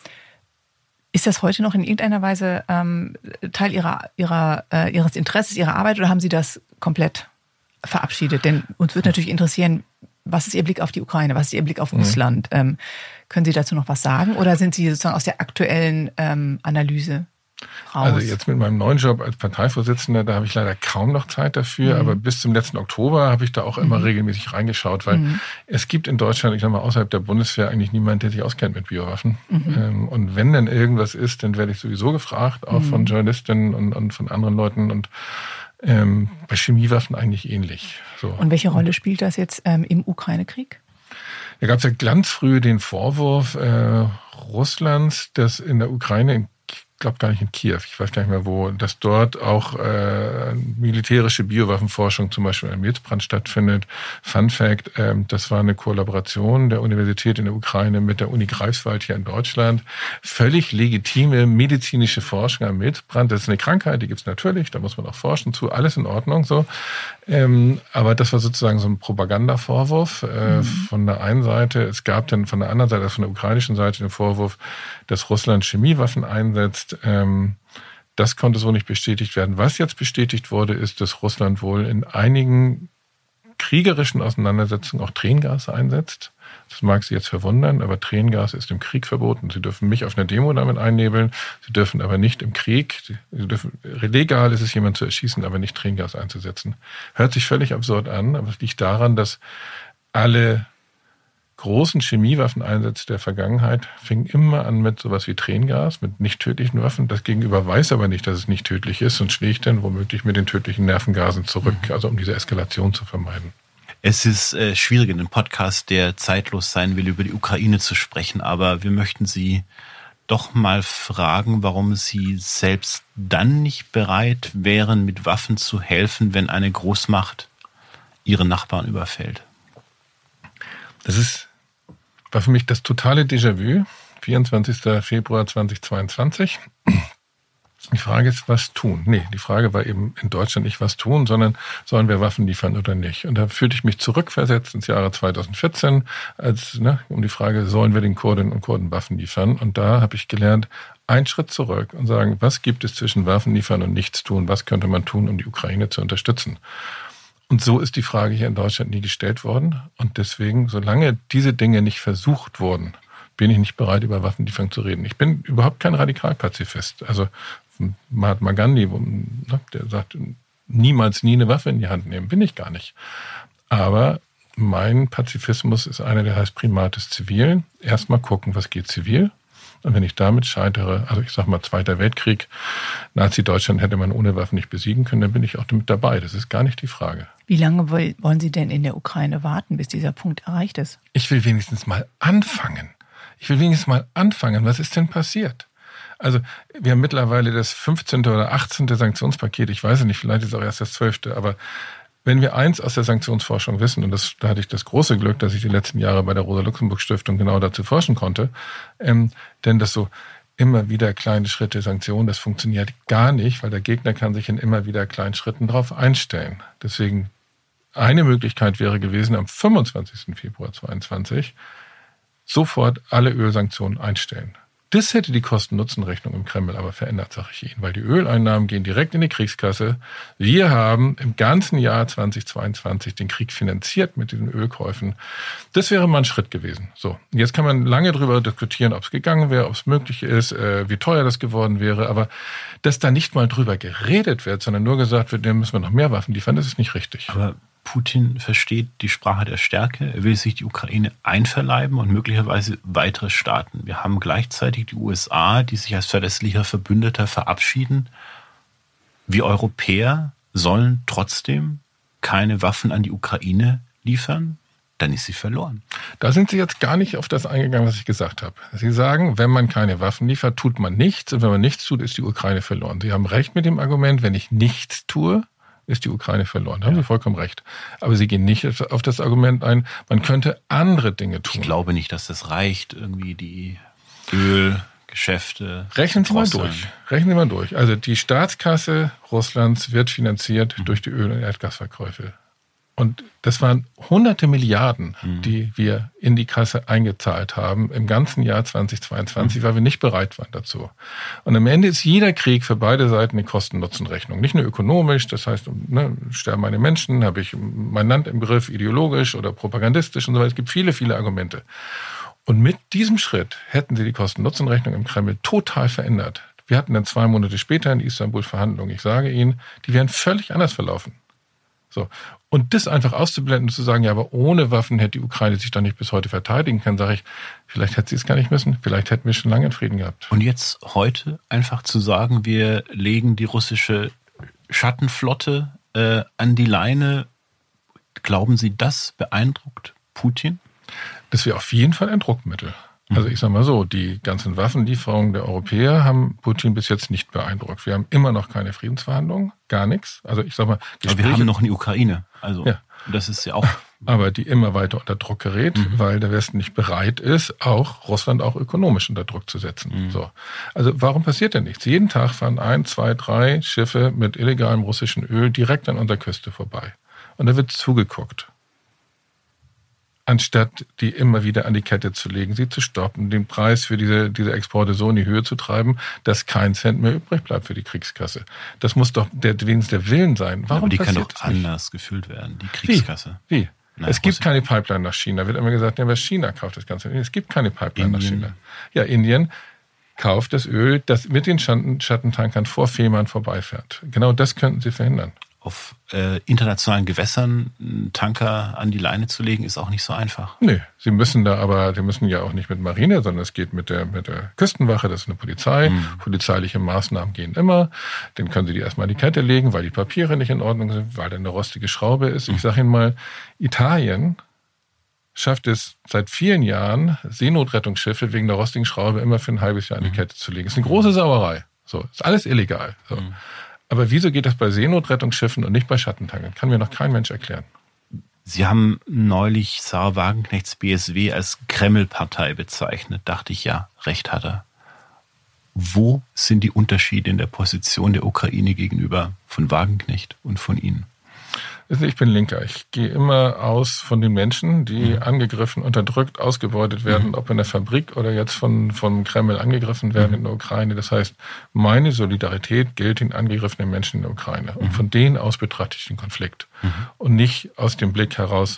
Ist das heute noch in irgendeiner Weise ähm, Teil ihrer, ihrer, äh, Ihres Interesses, Ihrer Arbeit oder haben Sie das komplett verabschiedet? Denn uns würde natürlich interessieren, was ist Ihr Blick auf die Ukraine, was ist Ihr Blick auf Russland? Mhm. Ähm, können Sie dazu noch was sagen oder sind Sie sozusagen aus der aktuellen ähm, Analyse raus? Also jetzt mit meinem neuen Job als Parteivorsitzender, da habe ich leider kaum noch Zeit dafür, mhm. aber bis zum letzten Oktober habe ich da auch immer mhm. regelmäßig reingeschaut, weil mhm. es gibt in Deutschland, ich sag mal, außerhalb der Bundeswehr eigentlich niemanden, der sich auskennt mit Biowaffen. Mhm. Und wenn dann irgendwas ist, dann werde ich sowieso gefragt, auch mhm. von Journalistinnen und, und von anderen Leuten und ähm, bei Chemiewaffen eigentlich ähnlich. So. Und welche Rolle spielt das jetzt ähm, im Ukraine-Krieg? Da gab es ja ganz früh den Vorwurf äh, Russlands, dass in der Ukraine, ich glaube gar nicht in Kiew, ich weiß gar nicht mehr wo, dass dort auch äh, militärische Biowaffenforschung zum Beispiel in Milzbrand stattfindet. Fun Fact, äh, das war eine Kollaboration der Universität in der Ukraine mit der Uni Greifswald hier in Deutschland. Völlig legitime medizinische Forschung am Milzbrand. Das ist eine Krankheit, die gibt's natürlich, da muss man auch forschen zu, alles in Ordnung so. Ähm, aber das war sozusagen so ein Propagandavorwurf äh, mhm. von der einen Seite. Es gab dann von der anderen Seite, also von der ukrainischen Seite, den Vorwurf, dass Russland Chemiewaffen einsetzt. Ähm, das konnte so nicht bestätigt werden. Was jetzt bestätigt wurde, ist, dass Russland wohl in einigen kriegerischen Auseinandersetzungen auch Tränengas einsetzt. Das mag Sie jetzt verwundern, aber Tränengas ist im Krieg verboten. Sie dürfen mich auf einer Demo damit einnebeln, Sie dürfen aber nicht im Krieg. Sie dürfen, legal ist es, jemanden zu erschießen, aber nicht Tränengas einzusetzen. Hört sich völlig absurd an, aber es liegt daran, dass alle großen Chemiewaffeneinsätze der Vergangenheit fingen immer an mit sowas wie Tränengas, mit nicht tödlichen Waffen. Das Gegenüber weiß aber nicht, dass es nicht tödlich ist und schlägt dann womöglich mit den tödlichen Nervengasen zurück, also um diese Eskalation zu vermeiden. Es ist äh, schwierig, in einem Podcast, der zeitlos sein will, über die Ukraine zu sprechen, aber wir möchten Sie doch mal fragen, warum Sie selbst dann nicht bereit wären, mit Waffen zu helfen, wenn eine Großmacht Ihre Nachbarn überfällt. Das ist, war für mich das totale Déjà-vu, vierundzwanzigster Februar zweitausendzweiundzwanzig. Die Frage ist, was tun? Nee, die Frage war eben in Deutschland nicht, was tun, sondern sollen wir Waffen liefern oder nicht? Und da fühlte ich mich zurückversetzt ins Jahre zweitausendvierzehn, als ne, um die Frage, sollen wir den Kurdinnen und Kurden Waffen liefern? Und da habe ich gelernt, einen Schritt zurück und sagen, was gibt es zwischen Waffen liefern und nichts tun? Was könnte man tun, um die Ukraine zu unterstützen? Und so ist die Frage hier in Deutschland nie gestellt worden. Und deswegen, solange diese Dinge nicht versucht wurden, bin ich nicht bereit, über Waffenlieferung zu reden. Ich bin überhaupt kein Radikalpazifist. Also Mahatma Gandhi, der sagt, niemals nie eine Waffe in die Hand nehmen. Bin ich gar nicht. Aber mein Pazifismus ist einer, der heißt Primat des Zivilen. Erstmal gucken, was geht zivil. Und wenn ich damit scheitere, also ich sag mal Zweiter Weltkrieg, Nazi-Deutschland hätte man ohne Waffen nicht besiegen können, dann bin ich auch damit dabei. Das ist gar nicht die Frage. Wie lange wollen Sie denn in der Ukraine warten, bis dieser Punkt erreicht ist? Ich will wenigstens mal anfangen. Ich will wenigstens mal anfangen. Was ist denn passiert? Also wir haben mittlerweile das fünfzehnte oder achtzehnte Sanktionspaket. Ich weiß nicht, vielleicht ist es auch erst das zwölfte. Aber wenn wir eins aus der Sanktionsforschung wissen, und das, da hatte ich das große Glück, dass ich die letzten Jahre bei der Rosa-Luxemburg-Stiftung genau dazu forschen konnte, ähm, denn das so immer wieder kleine Schritte Sanktionen, das funktioniert gar nicht, weil der Gegner kann sich in immer wieder kleinen Schritten darauf einstellen. Deswegen eine Möglichkeit wäre gewesen, am fünfundzwanzigsten Februar zweiundzwanzig sofort alle Ölsanktionen einstellen. Das hätte die Kosten-Nutzen-Rechnung im Kreml aber verändert, sage ich Ihnen, weil die Öleinnahmen gehen direkt in die Kriegskasse. Wir haben im ganzen Jahr zweitausendzweiundzwanzig den Krieg finanziert mit diesen Ölkäufen. Das wäre mal ein Schritt gewesen. So, jetzt kann man lange darüber diskutieren, ob es gegangen wäre, ob es möglich ist, äh, wie teuer das geworden wäre. Aber dass da nicht mal drüber geredet wird, sondern nur gesagt wird, dann müssen wir noch mehr Waffen liefern, das ist nicht richtig. Aber Putin versteht die Sprache der Stärke. Er will sich die Ukraine einverleiben und möglicherweise weitere Staaten. Wir haben gleichzeitig die U S A, die sich als verlässlicher Verbündeter verabschieden. Wir Europäer sollen trotzdem keine Waffen an die Ukraine liefern. Dann ist sie verloren. Da sind Sie jetzt gar nicht auf das eingegangen, was ich gesagt habe. Sie sagen, wenn man keine Waffen liefert, tut man nichts. Und wenn man nichts tut, ist die Ukraine verloren. Sie haben recht mit dem Argument, wenn ich nichts tue, ist die Ukraine verloren. Da haben Sie vollkommen recht. Aber Sie gehen nicht auf das Argument ein, man könnte andere Dinge tun. Ich glaube nicht, dass das reicht, irgendwie die Ölgeschäfte. Rechnen Sie mal durch. Rechnen Sie mal durch. Also die Staatskasse Russlands wird finanziert mhm. durch die Öl- und Erdgasverkäufe. Und das waren hunderte Milliarden, mhm. die wir in die Kasse eingezahlt haben im ganzen Jahr zweitausendzweiundzwanzig, mhm. weil wir nicht bereit waren dazu. Und am Ende ist jeder Krieg für beide Seiten eine Kosten-Nutzen-Rechnung. Nicht nur ökonomisch, das heißt, ne, sterben meine Menschen, habe ich mein Land im Griff, ideologisch oder propagandistisch und so weiter. Es gibt viele, viele Argumente. Und mit diesem Schritt hätten sie die Kosten-Nutzen-Rechnung im Kreml total verändert. Wir hatten dann zwei Monate später in Istanbul Verhandlungen. Ich sage Ihnen, die wären völlig anders verlaufen. So. Und das einfach auszublenden und zu sagen, ja, aber ohne Waffen hätte die Ukraine sich doch nicht bis heute verteidigen können, sage ich, vielleicht hätte sie es gar nicht müssen, vielleicht hätten wir schon lange einen Frieden gehabt. Und jetzt heute einfach zu sagen, wir legen die russische Schattenflotte äh, an die Leine, glauben Sie, das beeindruckt Putin? Das wäre auf jeden Fall ein Druckmittel. Also ich sage mal so, die ganzen Waffenlieferungen der Europäer haben Putin bis jetzt nicht beeindruckt. Wir haben immer noch keine Friedensverhandlungen, gar nichts. Also ich sage mal, aber wir haben noch eine Ukraine. Also ja. Das ist ja auch. Aber die immer weiter unter Druck gerät, mhm. weil der Westen nicht bereit ist, auch Russland auch ökonomisch unter Druck zu setzen. Mhm. So. Also warum passiert denn nichts? Jeden Tag fahren ein, zwei, drei Schiffe mit illegalem russischen Öl direkt an unserer Küste vorbei. Und da wird zugeguckt. Anstatt die immer wieder an die Kette zu legen, sie zu stoppen, den Preis für diese, diese Exporte so in die Höhe zu treiben, dass kein Cent mehr übrig bleibt für die Kriegskasse. Das muss doch der, wenigstens der Willen sein. Warum aber die kann doch das anders nicht? gefüllt werden, die Kriegskasse. Wie? Wie? Nein, es gibt keine Pipeline nach China. Wird immer gesagt, ja, aber China kauft das Ganze. Es gibt keine Pipeline Indien. nach China. Ja, Indien kauft das Öl, das mit den Schattentankern vor Fehmarn vorbeifährt. Genau das könnten sie verhindern. Auf äh, internationalen Gewässern einen Tanker an die Leine zu legen, ist auch nicht so einfach. Nee, sie müssen da aber, sie müssen ja auch nicht mit Marine, sondern es geht mit der, mit der Küstenwache, das ist eine Polizei. Mhm. Polizeiliche Maßnahmen gehen immer. Dann können sie die erstmal an die Kette legen, weil die Papiere nicht in Ordnung sind, weil da eine rostige Schraube ist. Mhm. Ich sage Ihnen mal, Italien schafft es seit vielen Jahren, Seenotrettungsschiffe wegen der rostigen Schraube immer für ein halbes Jahr an die mhm. Kette zu legen. Das ist eine große Sauerei. So, ist alles illegal. So. Mhm. Aber wieso geht das bei Seenotrettungsschiffen und nicht bei Schattentankern? Kann mir noch kein Mensch erklären. Sie haben neulich Sarah Wagenknechts B S W als Kreml-Partei bezeichnet. Dachte ich, ja, recht hat er. Wo sind die Unterschiede in der Position der Ukraine gegenüber von Wagenknecht und von Ihnen? Ich bin Linker. Ich gehe immer aus von den Menschen, die mhm. angegriffen, unterdrückt, ausgebeutet werden, mhm. ob in der Fabrik oder jetzt von vom Kreml angegriffen werden mhm. in der Ukraine. Das heißt, meine Solidarität gilt den angegriffenen Menschen in der Ukraine. Und mhm. von denen aus betrachte ich den Konflikt. Mhm. Und nicht aus dem Blick heraus,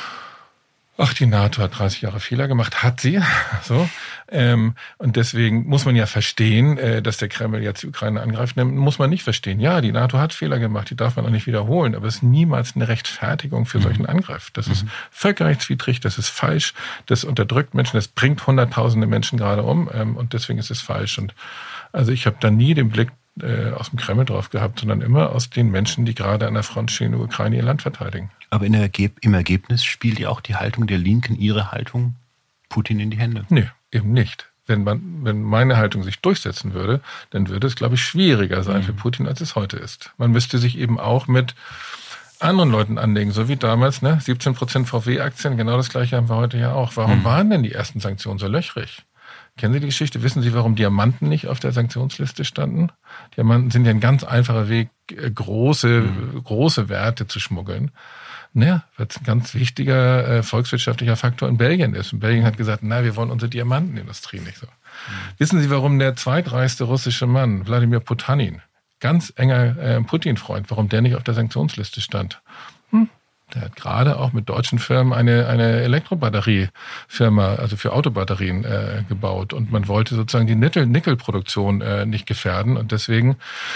ach, die NATO hat dreißig Jahre Fehler gemacht, hat sie. So. Ähm, und deswegen muss man ja verstehen, äh, dass der Kreml jetzt die Ukraine angreift. Muss man nicht verstehen. Ja, die NATO hat Fehler gemacht, die darf man auch nicht wiederholen. Aber es ist niemals eine Rechtfertigung für mhm. solchen Angriff. Das mhm. ist völkerrechtswidrig, das ist falsch, das unterdrückt Menschen, das bringt hunderttausende Menschen gerade um. Ähm, und deswegen ist es falsch. Und also ich habe da nie den Blick äh, aus dem Kreml drauf gehabt, sondern immer aus den Menschen, die gerade an der Front stehen, in der Ukraine ihr Land verteidigen. Aber in der Ergeb- im Ergebnis spielt ja auch die Haltung der Linken, ihre Haltung, Putin in die Hände. Nee, eben nicht. Wenn man, wenn meine Haltung sich durchsetzen würde, dann würde es, glaube ich, schwieriger sein mhm. für Putin, als es heute ist. Man müsste sich eben auch mit anderen Leuten anlegen, so wie damals, ne? siebzehn Prozent V W-Aktien, genau das Gleiche haben wir heute ja auch. Warum mhm. waren denn die ersten Sanktionen so löchrig? Kennen Sie die Geschichte? Wissen Sie, warum Diamanten nicht auf der Sanktionsliste standen? Diamanten sind ja ein ganz einfacher Weg, große, mhm. große Werte zu schmuggeln. Naja, weil es ein ganz wichtiger äh, volkswirtschaftlicher Faktor in Belgien ist. Und Belgien hat gesagt, na, wir wollen unsere Diamantenindustrie nicht so. Mhm. Wissen Sie, warum der zweitreichste russische Mann, Wladimir Potanin, ganz enger äh, Putin-Freund, warum der nicht auf der Sanktionsliste stand? Hm. Der hat gerade auch mit deutschen Firmen eine, eine Elektrobatteriefirma, also für Autobatterien, äh, gebaut. Und man wollte sozusagen die Nickel-Nickel-Produktion äh, nicht gefährden. Und deswegen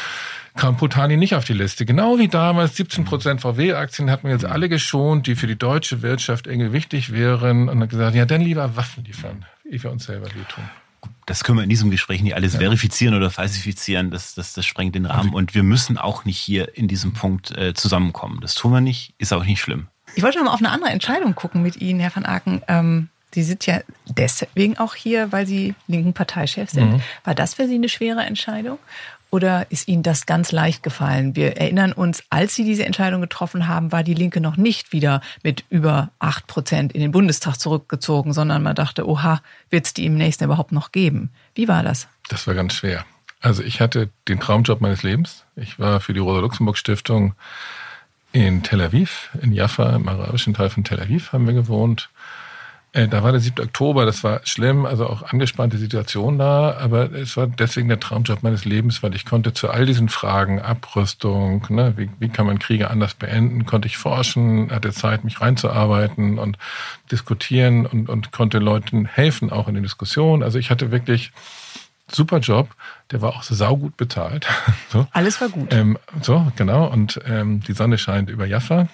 kam Potanin nicht auf die Liste. Genau wie damals siebzehn Prozent V W-Aktien hat man jetzt alle geschont, die für die deutsche Wirtschaft irgendwie wichtig wären. Und hat gesagt, ja, dann lieber Waffen liefern, ehe wir uns selber wehtun. Das können wir in diesem Gespräch nicht alles ja. verifizieren oder falsifizieren. Das, das, das sprengt den Rahmen. Und wir müssen auch nicht hier in diesem Punkt äh, zusammenkommen. Das tun wir nicht, ist auch nicht schlimm. Ich wollte noch mal auf eine andere Entscheidung gucken mit Ihnen, Herr van Aken. Ähm, Sie sind ja deswegen auch hier, weil Sie linken Parteichef sind. Mhm. War das für Sie eine schwere Entscheidung? Oder ist Ihnen das ganz leicht gefallen? Wir erinnern uns, als Sie diese Entscheidung getroffen haben, war die Linke noch nicht wieder mit über acht Prozent in den Bundestag zurückgezogen, sondern man dachte, oha, wird es die im nächsten überhaupt noch geben? Wie war das? Das war ganz schwer. Also ich hatte den Traumjob meines Lebens. Ich war für die Rosa-Luxemburg-Stiftung in Tel Aviv, in Jaffa, im arabischen Teil von Tel Aviv haben wir gewohnt. Da war der siebte Oktober, das war schlimm, also auch angespannte Situation da, aber es war deswegen der Traumjob meines Lebens, weil ich konnte zu all diesen Fragen, Abrüstung, ne, wie, wie kann man Kriege anders beenden, konnte ich forschen, hatte Zeit, mich reinzuarbeiten und diskutieren und, und konnte Leuten helfen, auch in den Diskussionen. Also ich hatte wirklich super Job, der war auch so saugut bezahlt. So. Alles war gut. Ähm, so, genau, und ähm, die Sonne scheint über Jaffa.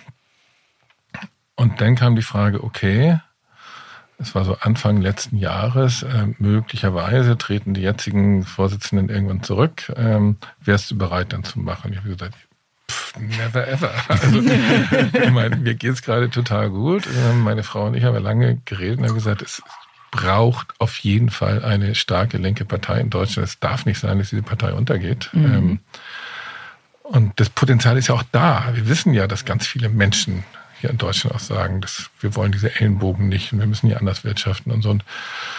Und dann kam die Frage, okay, es war so Anfang letzten Jahres, äh, möglicherweise treten die jetzigen Vorsitzenden irgendwann zurück. Ähm, wärst du bereit, dann zu machen? Ich habe gesagt, pff, never ever. Also, ich meine, mir geht's gerade total gut. Ähm, meine Frau und ich haben lange geredet und haben gesagt, es braucht auf jeden Fall eine starke linke Partei in Deutschland. Es darf nicht sein, dass diese Partei untergeht. Mhm. Ähm, und das Potenzial ist ja auch da. Wir wissen ja, dass ganz viele Menschen hier in Deutschland auch sagen, dass wir wollen diese Ellenbogen nicht und wir müssen hier anders wirtschaften und so. Und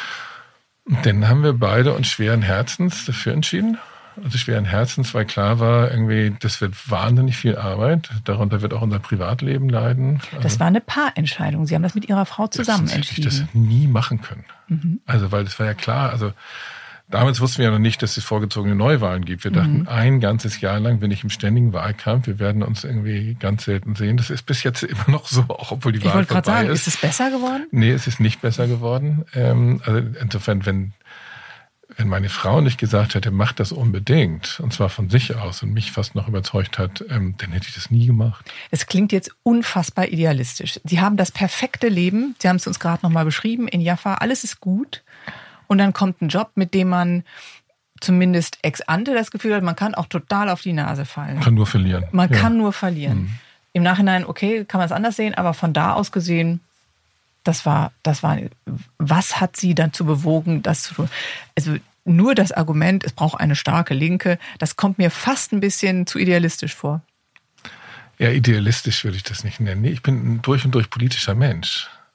dann haben wir beide uns schweren Herzens dafür entschieden. Also schweren Herzens, weil klar war, irgendwie, das wird wahnsinnig viel Arbeit. Darunter wird auch unser Privatleben leiden. Das war eine Paarentscheidung. Sie haben das mit Ihrer Frau zusammen das entschieden. Ich das nie machen können. Mhm. Also, weil das war ja klar, also damals wussten wir ja noch nicht, dass es vorgezogene Neuwahlen gibt. Wir dachten, mhm. ein ganzes Jahr lang bin ich im ständigen Wahlkampf. Wir werden uns irgendwie ganz selten sehen. Das ist bis jetzt immer noch so, auch obwohl die ich Wahl vorbei ist. Ich wollte gerade sagen, ist es besser geworden? Nee, es ist nicht besser geworden. Ähm, also insofern, wenn, wenn meine Frau nicht gesagt hätte, mach das unbedingt, und zwar von sich aus und mich fast noch überzeugt hat, ähm, dann hätte ich das nie gemacht. Es klingt jetzt unfassbar idealistisch. Sie haben das perfekte Leben. Sie haben es uns gerade nochmal beschrieben in Jaffa. Alles ist gut. Und dann kommt ein Job, mit dem man zumindest ex ante das Gefühl hat, man kann auch total auf die Nase fallen. Man kann nur verlieren. Man ja. kann nur verlieren. Mhm. Im Nachhinein, okay, kann man es anders sehen, aber von da aus gesehen, das war, das war, was hat Sie dazu bewogen, das zu tun? Also nur das Argument, es braucht eine starke Linke, das kommt mir fast ein bisschen zu idealistisch vor. Ja, idealistisch würde ich das nicht nennen. Ich bin ein durch und durch politischer Mensch.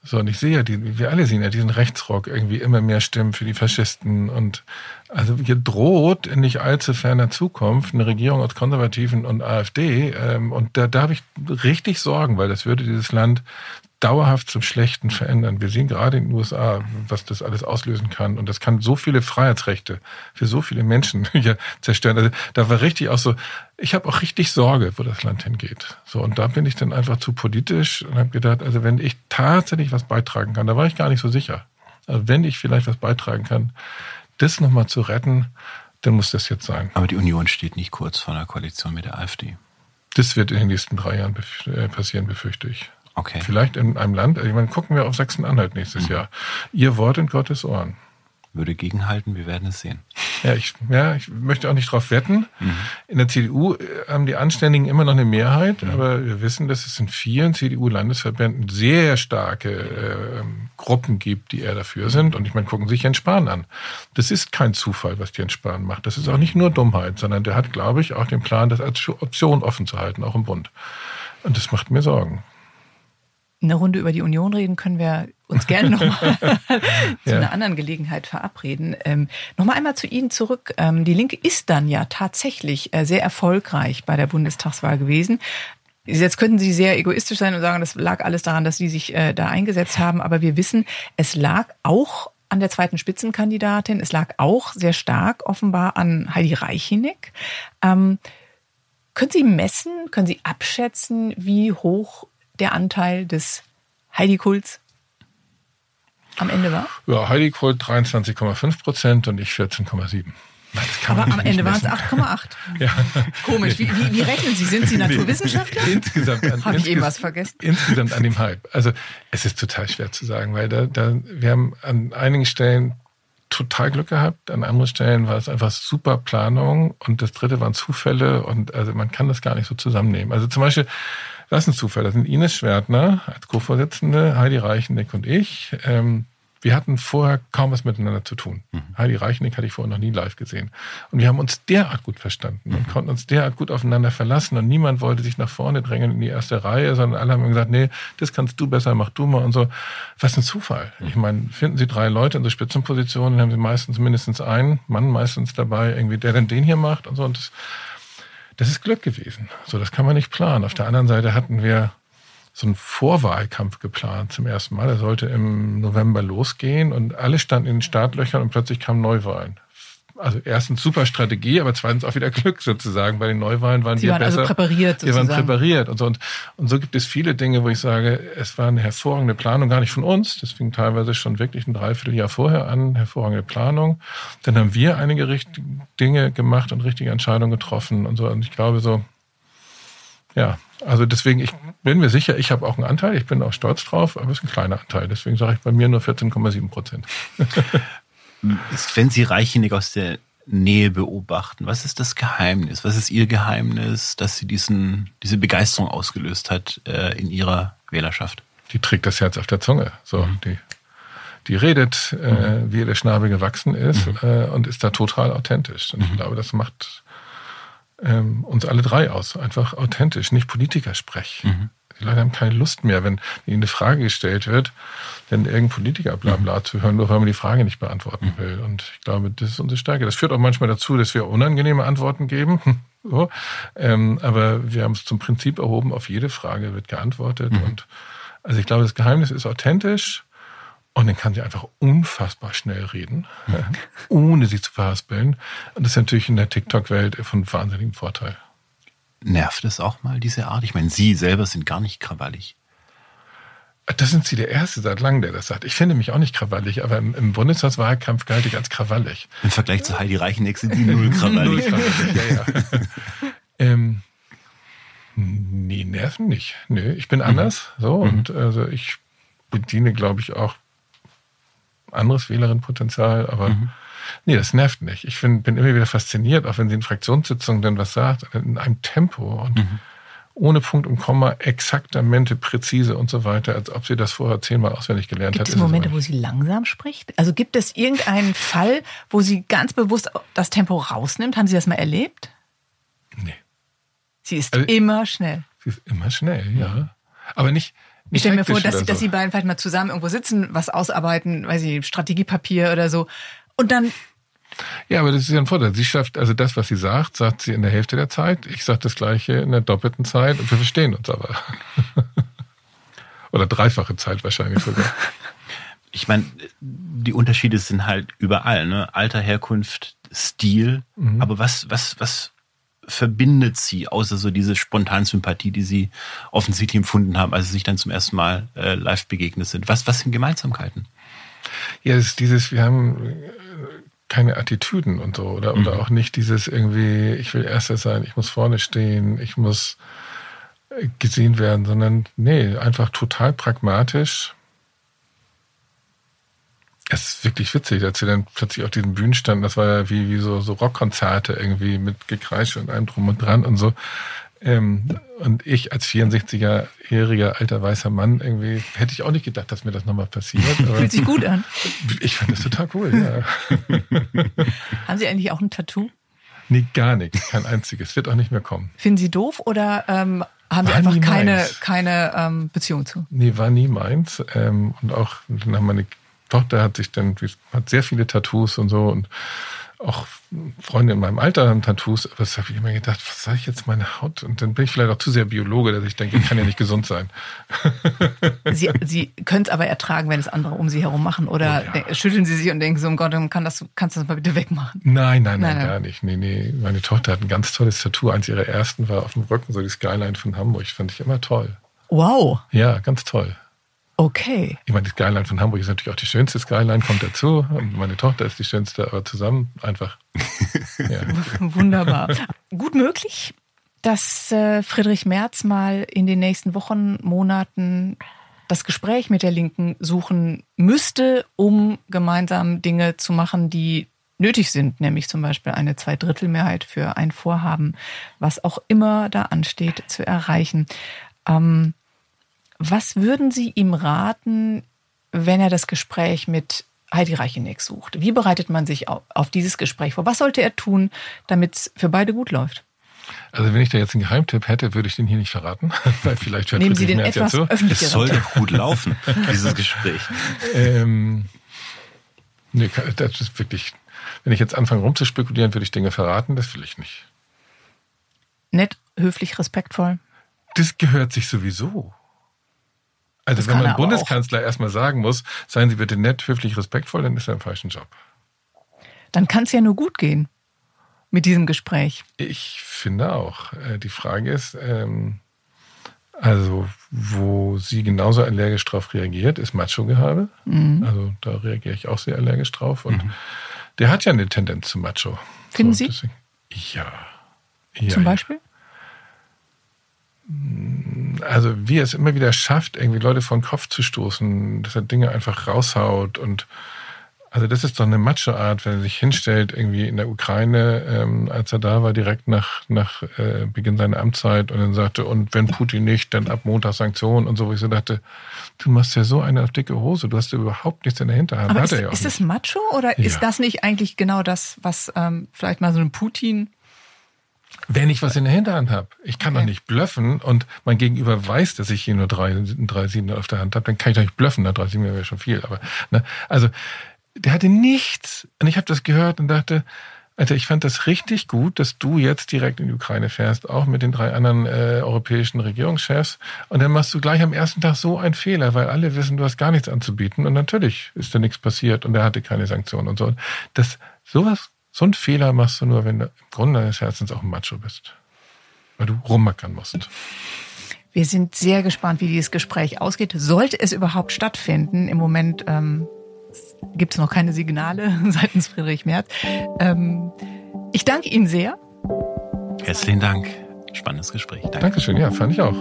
So, und ich sehe ja, die, wir alle sehen ja diesen Rechtsrock, irgendwie immer mehr Stimmen für die Faschisten. Und also hier droht in nicht allzu ferner Zukunft eine Regierung aus Konservativen und AfD. Ähm, und da, da habe ich richtig Sorgen, weil das würde dieses Land dauerhaft zum Schlechten verändern. Wir sehen gerade in den U S A, was das alles auslösen kann. Und das kann so viele Freiheitsrechte für so viele Menschen hier zerstören. Also da war richtig auch so, ich habe auch richtig Sorge, wo das Land hingeht. So, und da bin ich dann einfach zu politisch und habe gedacht, also wenn ich tatsächlich was beitragen kann, da war ich gar nicht so sicher. Also wenn ich vielleicht was beitragen kann, das nochmal zu retten, dann muss das jetzt sein. Aber die Union steht nicht kurz vor einer Koalition mit der AfD. Das wird in den nächsten drei Jahren passieren, befürchte ich. Okay. Vielleicht in einem Land, ich meine, gucken wir auf Sachsen-Anhalt nächstes mhm. Jahr. Ihr Wort in Gottes Ohren. Würde gegenhalten, wir werden es sehen. Ja, ich, ja, ich möchte auch nicht drauf wetten. Mhm. In der C D U haben die Anständigen immer noch eine Mehrheit, mhm. aber wir wissen, dass es in vielen C D U-Landesverbänden sehr starke äh, Gruppen gibt, die eher dafür sind. Und ich meine, gucken sich Jens Spahn an. Das ist kein Zufall, was Jens Spahn macht. Das ist auch nicht nur Dummheit, sondern der hat, glaube ich, auch den Plan, das als Option offen zu halten, auch im Bund. Und das macht mir Sorgen. Eine Runde über die Union reden können wir uns gerne noch mal zu ja. einer anderen Gelegenheit verabreden. Ähm, noch mal einmal zu Ihnen zurück. Ähm, die Linke ist dann ja tatsächlich äh, sehr erfolgreich bei der Bundestagswahl gewesen. Jetzt könnten Sie sehr egoistisch sein und sagen, das lag alles daran, dass Sie sich äh, da eingesetzt haben. Aber wir wissen, es lag auch an der zweiten Spitzenkandidatin. Es lag auch sehr stark offenbar an Heidi Reicheneck. Ähm, können Sie messen, können Sie abschätzen, wie hoch der Anteil des Heidi-Kults am Ende war? Ja, Heidi-Kult dreiundzwanzig Komma fünf Prozent und ich vierzehn Komma sieben. Aber am Ende waren es acht Komma acht. Ja. Komisch. Wie, wie, wie rechnen Sie? Sind Sie Naturwissenschaftler? Insgesamt. An, Habe ich insges- eben was vergessen? Insgesamt an dem Hype. Also es ist total schwer zu sagen, weil da, da wir haben an einigen Stellen total Glück gehabt, an anderen Stellen war es einfach super Planung und das dritte waren Zufälle und also man kann das gar nicht so zusammennehmen. Also zum Beispiel, das ist ein Zufall, das sind Ines Schwertner als Co-Vorsitzende, Heidi Reicheneck und ich. Ähm, wir hatten vorher kaum was miteinander zu tun. Mhm. Heidi Reicheneck hatte ich vorher noch nie live gesehen. Und wir haben uns derart gut verstanden und mhm. konnten uns derart gut aufeinander verlassen und niemand wollte sich nach vorne drängen in die erste Reihe, sondern alle haben gesagt, nee, das kannst du besser, mach du mal und so. Was ein Zufall. Mhm. Ich meine, finden Sie drei Leute in so Spitzenpositionen, haben Sie meistens mindestens einen Mann meistens dabei, irgendwie der dann den hier macht und so. Und das, das ist Glück gewesen. So, das kann man nicht planen. Auf der anderen Seite hatten wir so einen Vorwahlkampf geplant zum ersten Mal. Der sollte im November losgehen und alle standen in den Startlöchern und plötzlich kamen Neuwahlen. Also erstens super Strategie, aber zweitens auch wieder Glück sozusagen. Bei den Neuwahlen waren Sie wir waren besser. also präpariert sozusagen. Wir waren präpariert und so. Und, und so gibt es viele Dinge, wo ich sage, es war eine hervorragende Planung, gar nicht von uns. Das fing teilweise schon wirklich ein Dreivierteljahr vorher an, hervorragende Planung. Dann haben wir einige richtige Dinge gemacht und richtige Entscheidungen getroffen und so. Und ich glaube so, ja, also deswegen, ich bin mir sicher, ich habe auch einen Anteil, ich bin auch stolz drauf, aber es ist ein kleiner Anteil. Deswegen sage ich bei mir nur vierzehn Komma sieben Prozent. Wenn Sie Reicheneck aus der Nähe beobachten, was ist das Geheimnis? Was ist Ihr Geheimnis, dass sie diesen, diese Begeisterung ausgelöst hat äh, in Ihrer Wählerschaft? Die trägt das Herz auf der Zunge. So, mhm. die, die redet, mhm. äh, wie ihr der Schnabel gewachsen ist mhm. äh, und ist da total authentisch. Und ich mhm. glaube, das macht ähm, uns alle drei aus. Einfach authentisch, nicht Politikersprech. Mhm. Die Leute haben keine Lust mehr, wenn ihnen eine Frage gestellt wird, denn irgendein Politiker Blabla mhm. zu hören, nur weil man die Frage nicht beantworten mhm. will. Und ich glaube, das ist unsere Stärke. Das führt auch manchmal dazu, dass wir unangenehme Antworten geben. so. ähm, aber wir haben es zum Prinzip erhoben, auf jede Frage wird geantwortet. Mhm. Und also ich glaube, das Geheimnis ist authentisch und dann kann sie einfach unfassbar schnell reden, mhm. ohne sich zu verhaspeln. Und das ist natürlich in der TikTok-Welt von wahnsinnigem Vorteil. Nervt es auch mal, diese Art? Ich meine, Sie selber sind gar nicht krawallig. Das sind Sie der Erste seit langem, der das sagt. Ich finde mich auch nicht krawallig, aber im, im Bundestagswahlkampf galt ich als krawallig. Im Vergleich zu Heidi Reicheneck sind Sie null krawallig. null krawallig, ja, ja. ähm, nee, nerven nicht. Nö, ich bin anders. Mhm. So, und also ich bediene, glaube ich, auch anderes Wählerinnenpotenzial, aber mhm. nee, das nervt nicht. Ich find, bin immer wieder fasziniert, auch wenn sie in Fraktionssitzungen dann was sagt, in einem Tempo und mhm. ohne Punkt und Komma, exaktamente, präzise und so weiter, als ob sie das vorher zehnmal auswendig gelernt gibt hat. Gibt es Momente, wo sie langsam spricht? Also gibt es irgendeinen Fall, wo sie ganz bewusst das Tempo rausnimmt? Haben Sie das mal erlebt? Nee. Sie ist also, immer schnell. Sie ist immer schnell, ja. Aber nicht, Ich stelle mir vor, dass, so. dass die beiden vielleicht mal zusammen irgendwo sitzen, was ausarbeiten, weiß ich, Strategiepapier oder so. Und dann... Ja, aber das ist ja ein Vorteil. Sie schafft, also das, was sie sagt, sagt sie in der Hälfte der Zeit. Ich sage das Gleiche in der doppelten Zeit und wir verstehen uns aber. Oder dreifache Zeit wahrscheinlich sogar. Ich meine, die Unterschiede sind halt überall, ne? Alter, Herkunft, Stil. Mhm. Aber was, was, was verbindet sie, außer so diese Spontansympathie, die sie offensichtlich empfunden haben, als sie sich dann zum ersten Mal äh, live begegnet sind? Was, was sind Gemeinsamkeiten? Ja, es ist dieses, wir haben keine Attitüden und so, oder, mhm. oder auch nicht dieses irgendwie, ich will Erster sein, ich muss vorne stehen, ich muss gesehen werden, sondern nee, einfach total pragmatisch. Es ist wirklich witzig, als wir dann plötzlich auf diesen Bühnen standen, das war ja wie, wie so, so Rockkonzerte irgendwie mit Gekreische und allem drum und dran und so. Ähm, und ich als vierundsechziger-jähriger alter weißer Mann irgendwie, hätte ich auch nicht gedacht, dass mir das nochmal passiert. Aber fühlt sich gut an. Ich fand das total cool, ja. Haben Sie eigentlich auch ein Tattoo? Nee, gar nichts, kein einziges. Wird auch nicht mehr kommen. Finden Sie doof oder ähm, haben war Sie einfach keine, keine ähm, Beziehung zu? Nee, war nie meins. Ähm, und auch meine Tochter hat sich dann, hat sehr viele Tattoos und so und auch Freunde in meinem Alter haben Tattoos, aber das habe ich immer gedacht, was sage ich jetzt meine Haut? Und dann bin ich vielleicht auch zu sehr Biologe, dass ich denke, ich kann ja nicht gesund sein. Sie, Sie können es aber ertragen, wenn es andere um Sie herum machen, oder oh ja. schütteln Sie sich und denken so, um Gott, kann das, kannst du das mal bitte wegmachen? Nein, nein, nein, nein, gar nicht. Nee, nee. Meine Tochter hat ein ganz tolles Tattoo, eins ihrer ersten war auf dem Rücken, so die Skyline von Hamburg, fand ich immer toll. Wow. Ja, ganz toll. Okay. Ich meine, die Skyline von Hamburg ist natürlich auch die schönste Skyline, kommt dazu. Und meine Tochter ist die schönste, aber zusammen einfach. Ja. Wunderbar. Gut möglich, dass äh, Friedrich Merz mal in den nächsten Wochen, Monaten das Gespräch mit der Linken suchen müsste, um gemeinsam Dinge zu machen, die nötig sind, nämlich zum Beispiel eine Zweidrittelmehrheit für ein Vorhaben, was auch immer da ansteht, zu erreichen. Ähm, Was würden Sie ihm raten, wenn er das Gespräch mit Heidi Reicheneck sucht? Wie bereitet man sich auf dieses Gespräch vor? Was sollte er tun, damit es für beide gut läuft? Also wenn ich da jetzt einen Geheimtipp hätte, würde ich den hier nicht verraten. Weil vielleicht Nehmen Sie den etwas ja öffentlicheren. Es soll doch gut laufen, dieses Gespräch. ähm, nee, das ist wirklich, wenn ich jetzt anfange rumzuspekulieren, würde ich Dinge verraten, das will ich nicht. Nett, höflich, respektvoll? Das gehört sich sowieso. Also das wenn man Bundeskanzler auch erstmal sagen muss, seien Sie bitte nett, höflich, respektvoll, dann ist er im falschen Job. Dann kann es ja nur gut gehen mit diesem Gespräch. Ich finde auch. Die Frage ist, also wo sie genauso allergisch drauf reagiert, ist Macho-Gehabe. Mhm. Also da reagiere ich auch sehr allergisch drauf. Und mhm. der hat ja eine Tendenz zu Macho. Finden so, Sie? Deswegen, ja. ja. Zum Beispiel? Also wie er es immer wieder schafft, irgendwie Leute vor den Kopf zu stoßen, dass er Dinge einfach raushaut. Und also das ist doch eine Macho-Art, wenn er sich hinstellt, irgendwie in der Ukraine, ähm, als er da war, direkt nach, nach äh, Beginn seiner Amtszeit und dann sagte, und wenn Putin nicht, dann ab Montag Sanktionen und so, wo ich so dachte, du machst ja so eine auf dicke Hose, du hast ja überhaupt nichts in der Hinterhand. Aber Hat ist, er ja auch ist nicht. das Macho oder ja. ist das nicht eigentlich genau das, was ähm, vielleicht mal so ein Putin... Wenn ich was in der Hinterhand habe, ich kann Okay. doch nicht bluffen und mein Gegenüber weiß, dass ich hier nur drei, drei Sieben auf der Hand habe, dann kann ich doch nicht bluffen, na, drei Sieben wäre schon viel, aber, ne, also, der hatte nichts und ich habe das gehört und dachte, Alter, ich fand das richtig gut, dass du jetzt direkt in die Ukraine fährst, auch mit den drei anderen äh, europäischen Regierungschefs und dann machst du gleich am ersten Tag so einen Fehler, weil alle wissen, du hast gar nichts anzubieten und natürlich ist da nichts passiert und er hatte keine Sanktionen und so. Das, sowas So einen Fehler machst du nur, wenn du im Grunde deines Herzens auch ein Macho bist. Weil du rummackern musst. Wir sind sehr gespannt, wie dieses Gespräch ausgeht. Sollte es überhaupt stattfinden? Im Moment ähm, gibt es noch keine Signale seitens Friedrich Merz. Ähm, ich danke Ihnen sehr. Herzlichen Dank. Spannendes Gespräch. Danke. Dankeschön, ja, fand ich auch.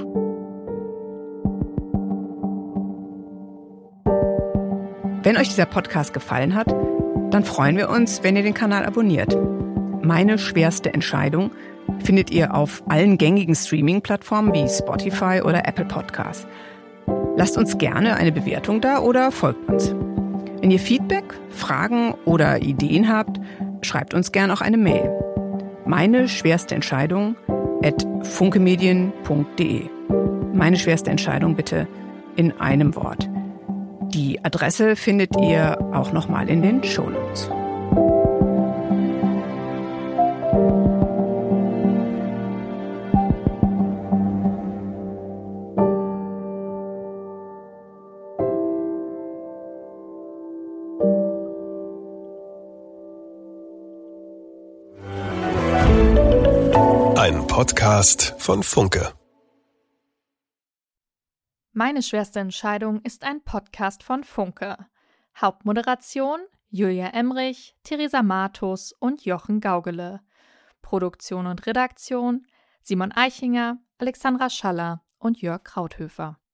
Wenn euch dieser Podcast gefallen hat, dann freuen wir uns, wenn ihr den Kanal abonniert. Meine schwerste Entscheidung findet ihr auf allen gängigen Streaming-Plattformen wie Spotify oder Apple Podcasts. Lasst uns gerne eine Bewertung da oder folgt uns. Wenn ihr Feedback, Fragen oder Ideen habt, schreibt uns gerne auch eine Mail. Meine schwerste Entscheidung at funkemedien punkt de. Meine schwerste Entscheidung bitte in einem Wort. Die Adresse findet ihr auch nochmal in den Shownotes. Ein Podcast von Funke. Meine schwerste Entscheidung ist ein Podcast von Funke. Hauptmoderation Julia Emrich, Theresa Matus und Jochen Gaugele. Produktion und Redaktion Simon Eichinger, Alexandra Schaller und Jörg Krauthöfer.